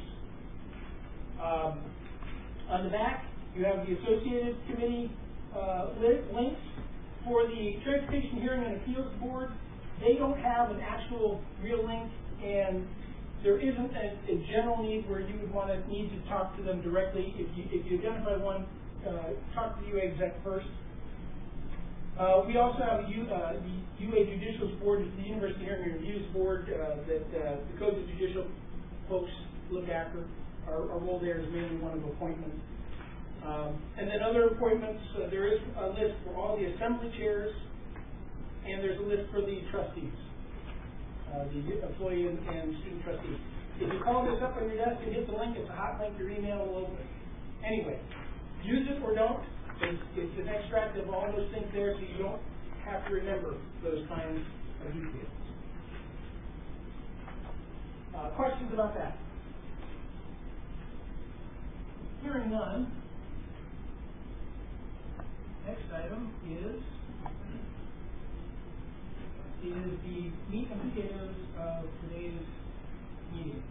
On the back, you have the Associated Committee links. For the Transportation Hearing and Appeals Board, they don't have an actual real link, and there isn't a general need where you would need to talk to them directly. If you identify one, talk to the UA exec first. We also have the UA Judicial Board, is the University Hearing and Reviews Board that the Codes of Judicial folks look after. Our role there is mainly one of appointments. And then other appointments, there is a list for all the assembly chairs, and there's a list for the trustees, the employee and student trustees. If you call this up on your desk and hit the link, it's a hot link, your email will open. Anyway, use it or don't. It's an extract of all those things there, so you don't have to remember those kinds of details. Questions about that? Hearing none. Next item is the meat and potatoes of today's meeting.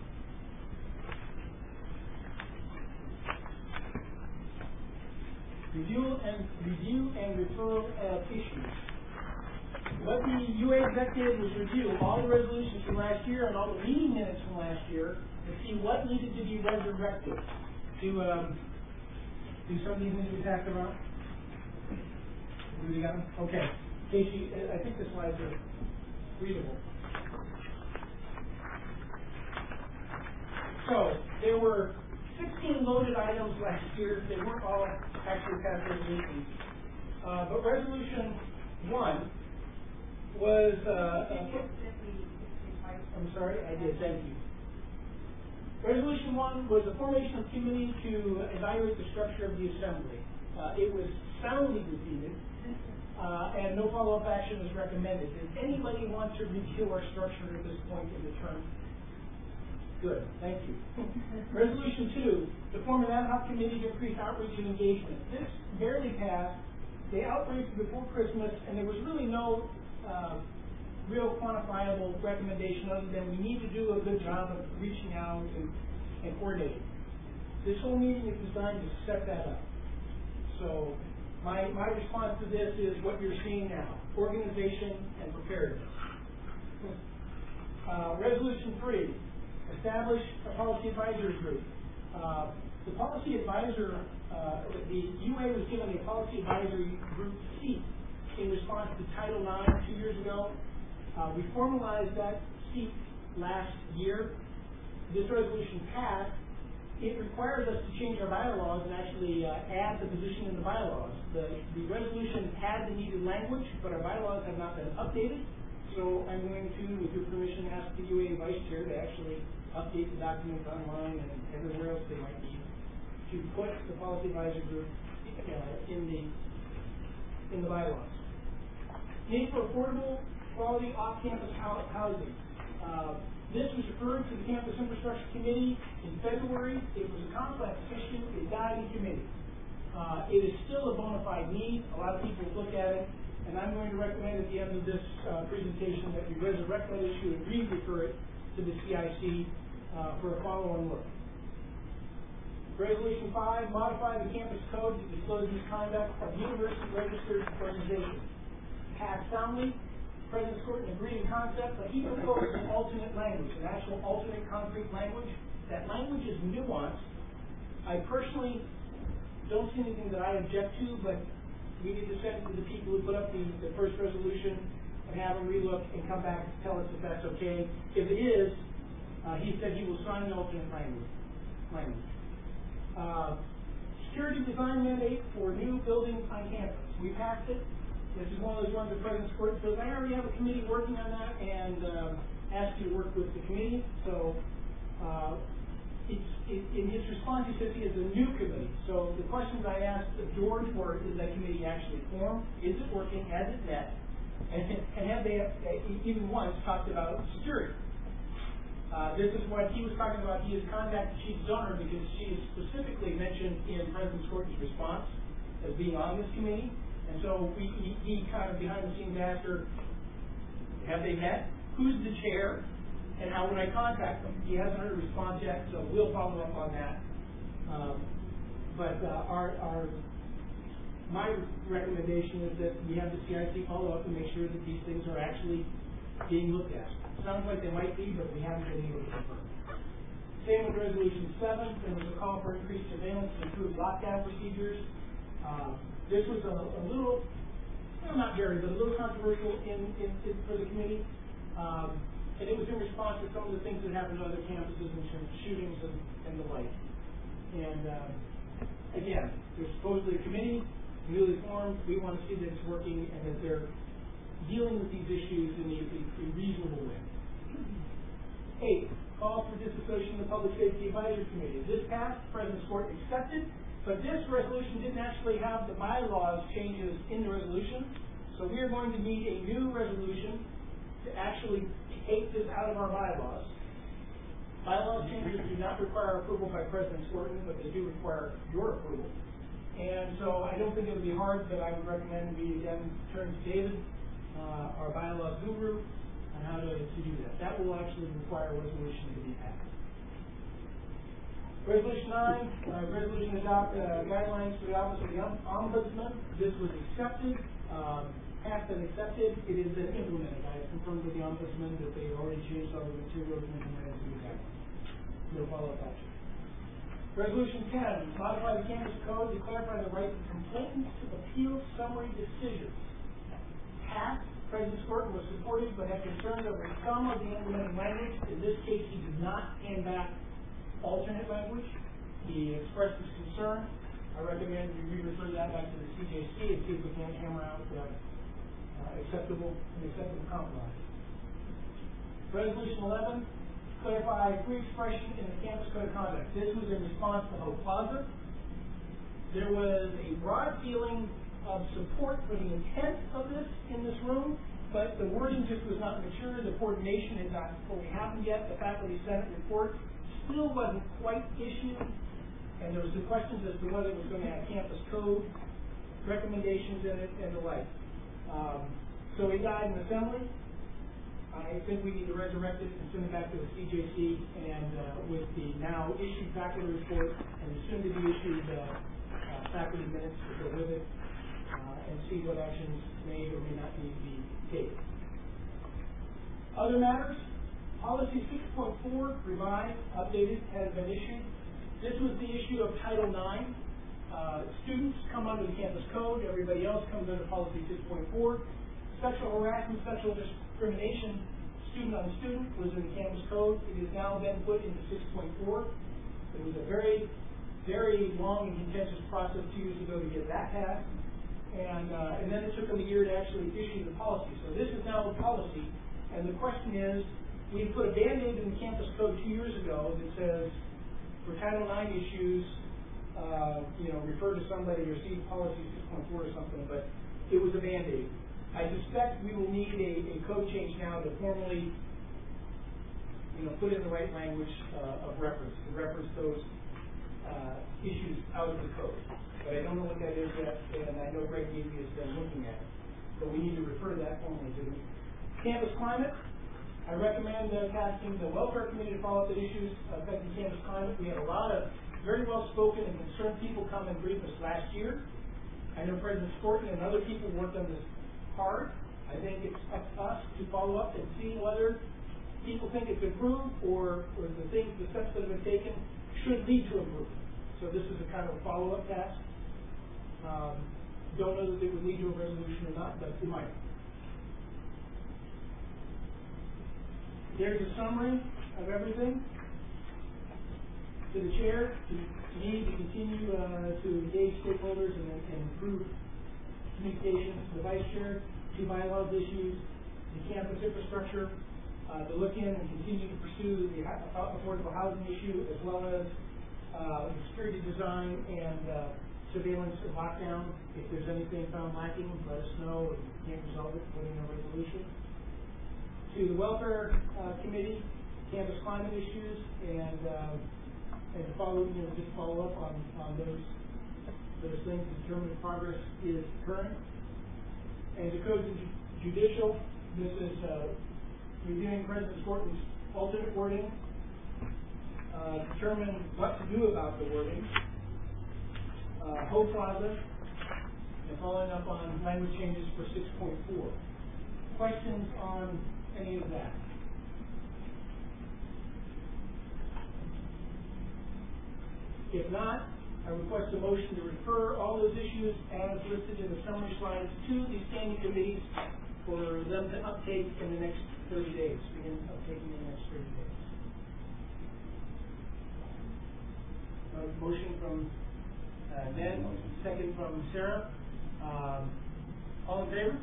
Review and referral issues. what the UA exec did was review all the resolutions from last year and all the meeting minutes from last year to see what needed to be resurrected. Do some of these need to be passed around? Do we got them? Okay. Casey, I think the slides are readable. So there were 16 loaded items last year. They weren't all actually passed resolutions. But resolution 1 was, I'm sorry, I did, thank you. Resolution 1 was the formation of committee to evaluate the structure of the assembly. It was soundly defeated, and no follow-up action is recommended. Does anybody want to review our structure at this point in the term? Good, thank you. Resolution 2, to form an ad hoc committee to increase outreach and engagement. This barely passed. They outbreaked before Christmas, and there was really no real quantifiable recommendation other than we need to do a good job of reaching out and coordinating. This whole meeting is designed to set that up. So my response to this is what you're seeing now, organization and preparedness. Resolution 3, establish a policy advisory group. The policy advisor, the UA was given a policy advisory group seat in response to Title IX 2 years ago. We formalized that seat last year. This resolution passed. It requires us to change our bylaws and actually add the position in the bylaws. The resolution had the needed language, but our bylaws have not been updated. So I'm going to, with your permission, ask the UA Vice Chair to actually update the documents online and everywhere else they might need to put the policy advisory group in the bylaws. Need for affordable, quality off-campus housing. This was referred to the Campus Infrastructure Committee in February. It was a complex issue. It died in committee. It is still a bona fide need. A lot of people look at it, and I'm going to recommend at the end of this presentation that we resurrect that issue and re-refer it to the CIC for a follow-on look. Resolution 5, modify the campus code to disclose misconduct of university-registered organizations. Passed soundly. President Skorton agreed in concept, but he proposed an alternate language, an actual alternate concrete language. That language is nuanced. I personally don't see anything that I object to, but we need to send it to the people who put up the first resolution and have them relook and come back and tell us if that's okay. If it is, he said he will sign the alternate language. Security design mandate for new buildings on campus. We passed it. This is one of those ones that President Skorton says, I already have a committee working on that and asked you to work with the committee. So in his response, he says he has a new committee. So the questions I asked of George were, is that committee actually formed? Is it working? Has it met? And have they even once talked about security? This is what he was talking about. He has contacted Chief Zunner because she is specifically mentioned in President Skorton's response as being on this committee. And so he kind of behind the scenes asked her, have they met? Who's the chair? And how would I contact them? He hasn't heard a response yet, so we'll follow up on that. My recommendation is that we have the CIC follow up and make sure that these things are actually being looked at. Sounds like they might be, but we haven't been able to confirm. Same with Resolution 7. There was a call for increased surveillance and improved lockdown procedures. This was a little, not very, but a little controversial for the committee. And it was in response to some of the things that happened on other campuses in terms of shootings and the like. And again, there's supposedly a committee, newly formed. We want to see that it's working and that they're dealing with these issues in a reasonable way. 8, call for disassociation of the Public Safety Advisory Committee. This passed, President Skorton accepted. But this resolution didn't actually have the bylaws changes in the resolution. So we are going to need a new resolution to actually take this out of our bylaws. Bylaws changes do not require approval by President Skorton, but they do require your approval. And so I don't think it would be hard, but I would recommend we again turn to David, our bylaw guru, on how to do that. That will actually require a resolution to be passed. Resolution 9, resolution adopt guidelines for the Office of the Ombudsman. This was accepted. passed and accepted, it is then implemented. I have confirmed with the Ombudsman that they have already changed all the materials and implemented the new guidelines. No follow-up action. Resolution 10, modify the campus code to clarify the right of complainants to appeal summary decisions. Passed, President Skorton was supportive but had concerns over some of the implementing language. In this case, he did not hand back alternate language. He expressed his concern. I recommend we refer that back to the CJC and see if we can hammer out acceptable compromise. Resolution 11, clarify free expression in the campus code of conduct. This was in response to Hope Plaza. There was a broad feeling of support for the intent of this in this room, but the wording just was not mature. The coordination had not fully happened yet. The Faculty Senate report still wasn't quite issued, and there was some questions as to whether it was going to have campus code recommendations in it and the like. So it died in assembly. I think we need to resurrect it and send it back to the CJC, and with the now issued faculty report and the soon to be issued faculty minutes to go with it, and see what actions may or may not need to be taken. Other matters, policy 6.4 revised, updated, has been issued. This was the issue of Title IX. Students come under the campus code, everybody else comes under policy 6.4. Sexual harassment, sexual discrimination, student on student was in the campus code. It has now been put into 6.4. It was a very, very long and contentious process 2 years ago to get that passed. And then it took them a year to actually issue the policy. So this is now a policy. And the question is, we put a Band-Aid in the campus code 2 years ago that says, for Title IX issues, refer to somebody or see policy 6.4 or something, but it was a Band-Aid. I suspect we will need a code change now to formally, put in the right language of reference, to reference those issues out of the code. But I don't know what that is yet, and I know Greg Beebe has been looking at it. But we need to refer to that formally to them. Campus climate. I recommend tasking the Welfare Committee to follow up the issues affecting campus climate. We had a lot of very well-spoken and concerned people come and brief us last year. I know President Skorton and other people worked on this hard. I think it's up to us to follow up and see whether people think it's improved or the steps that have been taken should lead to improvement. So this is a kind of follow-up task. Don't know that it would lead to a resolution or not, but it might. There's a summary of everything. To the chair, to me, to continue to engage stakeholders and improve communications. To the vice chair, two bylaws issues, the campus infrastructure, to look in and continue to pursue the affordable housing issue, as well as security design and surveillance and lockdown. If there's anything found lacking, let us know. If we can't resolve it, put in a resolution. To the Welfare Committee, campus climate issues, and to follow, just follow up on those things to determine if progress is current. And to Codes and Judicial, this is reviewing President Skorton's alternate wording, determine what to do about the wording. Hope Plaza, and following up on language changes for 6.4. Questions on any of that? If not, I request a motion to refer all those issues as listed in the summary slides to the standing committees for them to uptake in the next 30 days, begin uptaking in the next 30 days. Motion from Ned, second from Sarah. All in favor?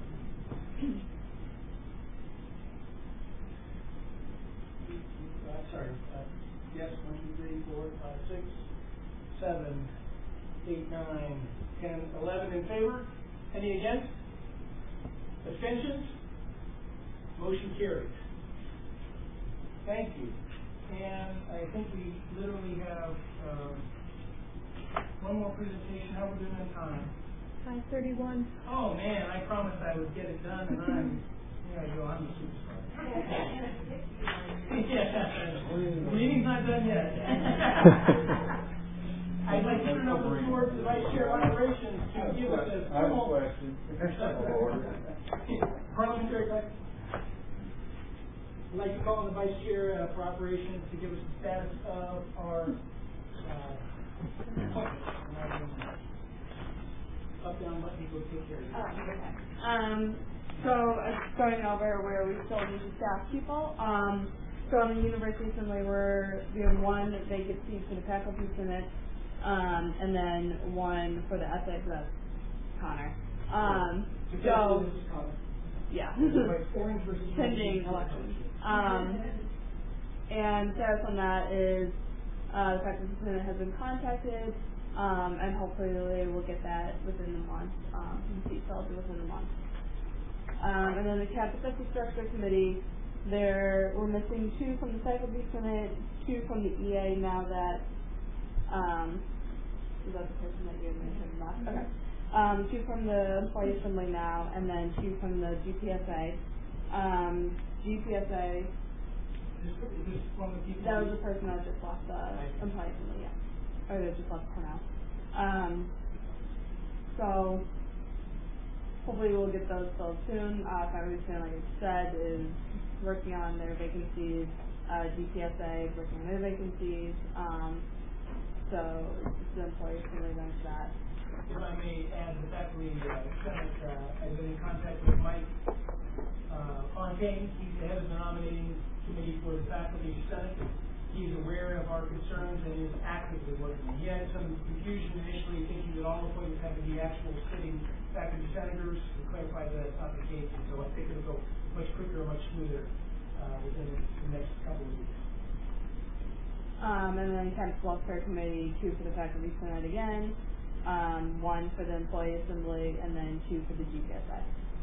Yes, 1, 2, 3, 4, 5, 6, 7, 8, 9, 10, 11 in favor. Any against? Abstentions? Motion carries. Thank you. And I think we literally have one more presentation. How are we doing on time? 5:31. Oh man, I promised I would get it done, and I'm the superstar. The meeting's not done yet. I'd like to turn over the floor to the Vice Chair of Operations to give us a formal. I have a question. like to call on the Vice Chair for Operations to give us the status of our appointments. Up, down, button, go take care of it. Okay. So starting over where we still need to staff people. So on the University Assembly, we have one vacancy for the Faculty Senate, and then one for the essay, so that's Connor. So yeah, orange versus pending elections. And status on that is the Faculty Senate has been contacted, and hopefully they will get that within the month. Seat filled within the month. And then the Campus Infrastructure Committee, we're missing 2 from the Faculty Senate, 2 from the EA now that, is that the person that you had mentioned last? Okay. 2 from the Employee Assembly now, and then 2 from the GPSA. GPSA, that was the person that just left the Employee Assembly, yeah. Or they just left Cornell. So, hopefully we'll get those filled soon. Faculty Senate, like I said, is working on their vacancies. GPSA is working on their vacancies. So it's the employees can really manage that. If I may add, the Faculty Senate has been in contact with Mike Fontaine. He's the head of the nominating committee for the Faculty Senate. He's aware of our concerns and is actively working. He had some confusion initially, thinking that all appointments had to be actual sitting faculty senators. We clarified that that's not the case, and so I think it'll go much quicker, much smoother within the next couple of weeks. And then Campus Welfare Committee, 2 for the Faculty Senate again, 1 for the Employee Assembly, and then 2 for the GPSA.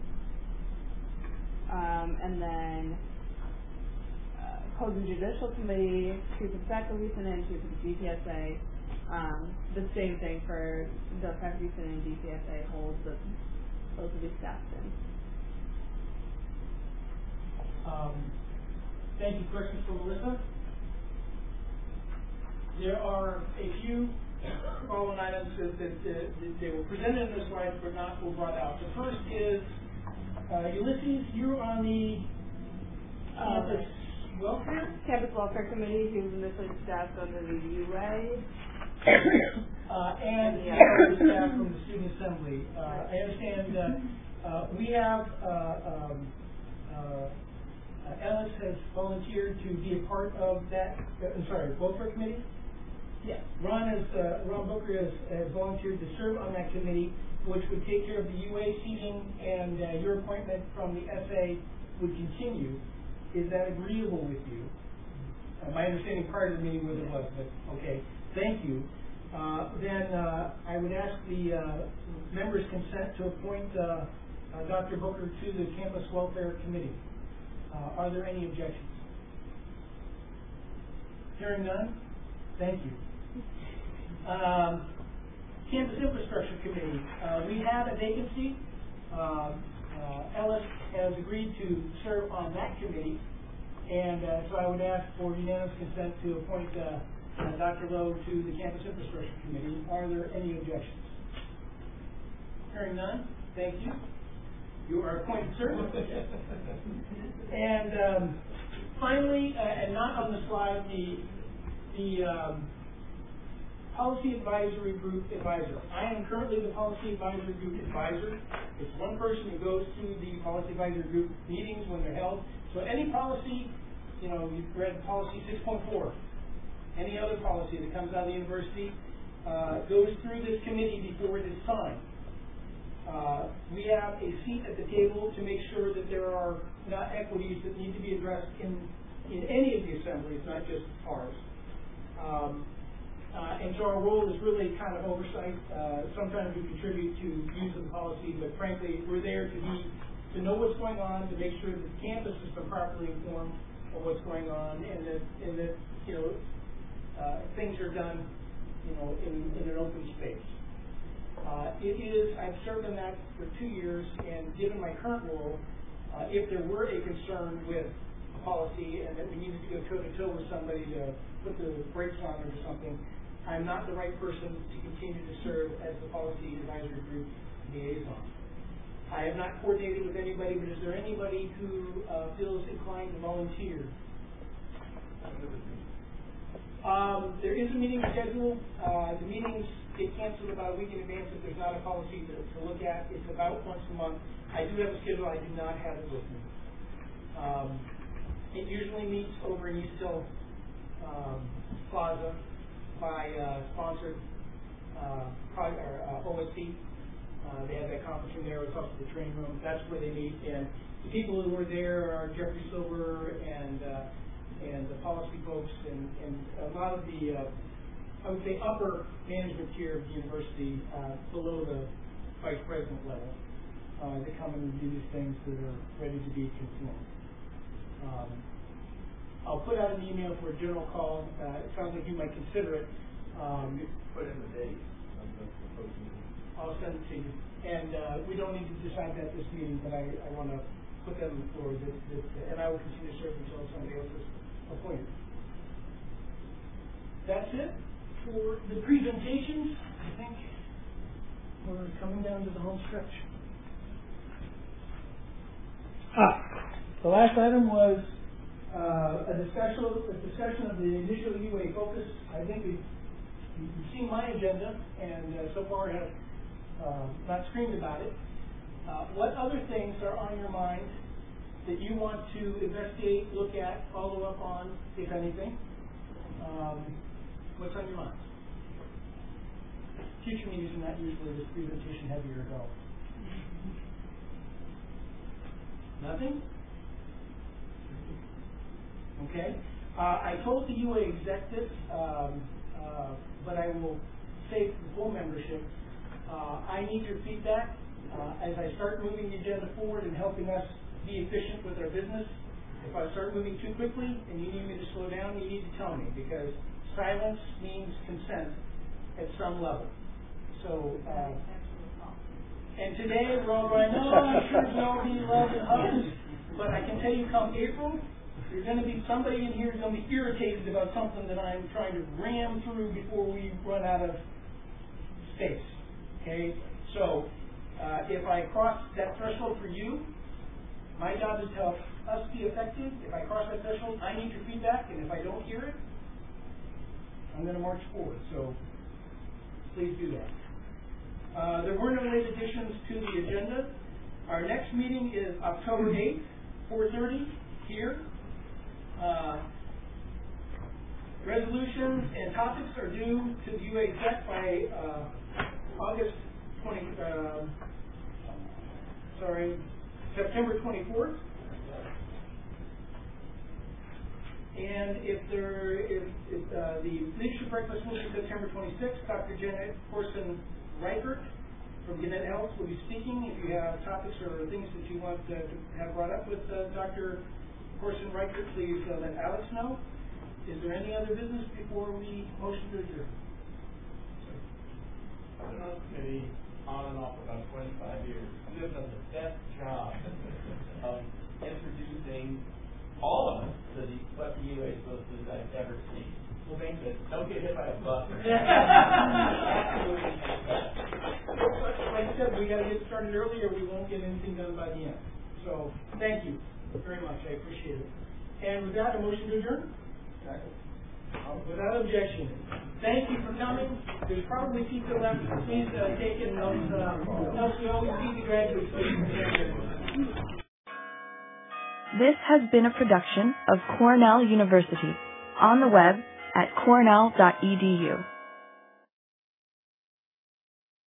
And then Code and Judicial Committee, 2 for the Faculty Senate, and 2 for the GPSA. The same thing for the Faculty Senate and GPSA holds, but those will be staffed in. Thank you. Questions for Melissa? There are a few following items that they were presented in the slides but not were brought out. The first is Ulysses, you're on the Campus Welfare Committee, who's initially staffed under the UA. And the staff from the Student Assembly. I understand we have Ellis has volunteered to be a part of that. Welfare Committee. Yes. Ron Booker has volunteered to serve on that committee, which would take care of the UA seating, and your appointment from the SA would continue. Is that agreeable with you? My understanding prior to the meeting was it was, but okay. Thank you. Then I would ask the members' consent to appoint Dr. Booker to the Campus Welfare Committee. Are there any objections? Hearing none, thank you. Campus Infrastructure Committee. We have a vacancy. Ellis has agreed to serve on that committee, and so I would ask for unanimous consent to appoint Dr. Lowe to the Campus Infrastructure Committee. Are there any objections? Hearing none, thank you. You are appointed, sir. And finally, and not on the slide, the Policy Advisory Group Advisor. I am currently the Policy Advisory Group Advisor. It's one person who goes to the Policy Advisory Group meetings when they're held. So any policy, you've read Policy 6.4, any other policy that comes out of the university goes through this committee before it is signed. We have a seat at the table to make sure that there are not equities that need to be addressed in any of the assemblies, not just ours. And so our role is really kind of oversight. Sometimes we contribute to use of the policy, but frankly, we're there to know what's going on, to make sure that the campus has been properly informed of what's going on, and that things are done, in an open space. I've served in that for 2 years, and given my current role, if there were a concern with a policy and that we needed to go toe-to-toe with somebody to put the brakes on or something, I'm not the right person to continue to serve as the Policy Advisory Group liaison. I have not coordinated with anybody, but is there anybody who feels inclined to volunteer? There is a meeting scheduled. The meetings get canceled about a week in advance if there's not a policy to look at. It's about once a month. I do have a schedule. I do not have it with me. It usually meets over in East Hill Plaza by sponsored OSC. They have that conference room there. It's also the training room. That's where they meet. And the people who are there are Jeffrey Silver and the policy folks and a lot of the, I would say, upper management tier of the university below the vice president level. They come in and do these things that are ready to be consumed. I'll put out an email for a general call. It sounds like you might consider it. You put in the date of the proposed meeting. I'll send it to you. And we don't need to decide that this meeting, but I want to put that on the floor. And I will continue to serve until somebody else is appointed. That's it for the presentations. I think we're coming down to the home stretch. The last item was a discussion of the initial UA focus. I think you've seen my agenda and so far have not screamed about it. What other things are on your mind that you want to investigate, look at, follow up on, if anything? What's on your mind? Future meetings are not usually this presentation heavier at all. Nothing? Okay. I told the UA executives, but I will say for the full membership, I need your feedback as I start moving the agenda forward and helping us be efficient with our business. If I start moving too quickly and you need me to slow down, you need to tell me, because silence means consent at some level. So, and today we're all going, no, I'm sure we'll all be loved and hugged, but I can tell you come April, there's going to be somebody in here who's going to be irritated about something that I'm trying to ram through before we run out of space. Okay? So, if I cross that threshold for you, my job is to help us be effective. If I cross that threshold, I need your feedback, and if I don't hear it, I'm going to march forward. So, please do that. There were no late additions to the agenda. Our next meeting is October 8th, 4:30 here. Resolutions and topics are due to the UA exec by September 24th. And if the leadership breakfast will be September 26th, Dr. Janet Corson-Reichert from Gannett Health will be speaking. If you have topics or things that you want to have brought up with Dr. Corson-Reichert, please let Alex know. Is there any other business before we motion to adjourn? I've been on the committee on and off about 25 years. You have done the best job of introducing all of us to what the UA is supposed to do that I've ever seen. Well, thank you. Don't get hit by a bus. Like I said, we got to get started early or we won't get anything done by the end. So, thank you very much. I appreciate it. And with that, a motion to adjourn? Without objection. Thank you for coming. There's probably people left. Please take it. Else we always keep the graduates. This has been a production of Cornell University, on the web at cornell.edu.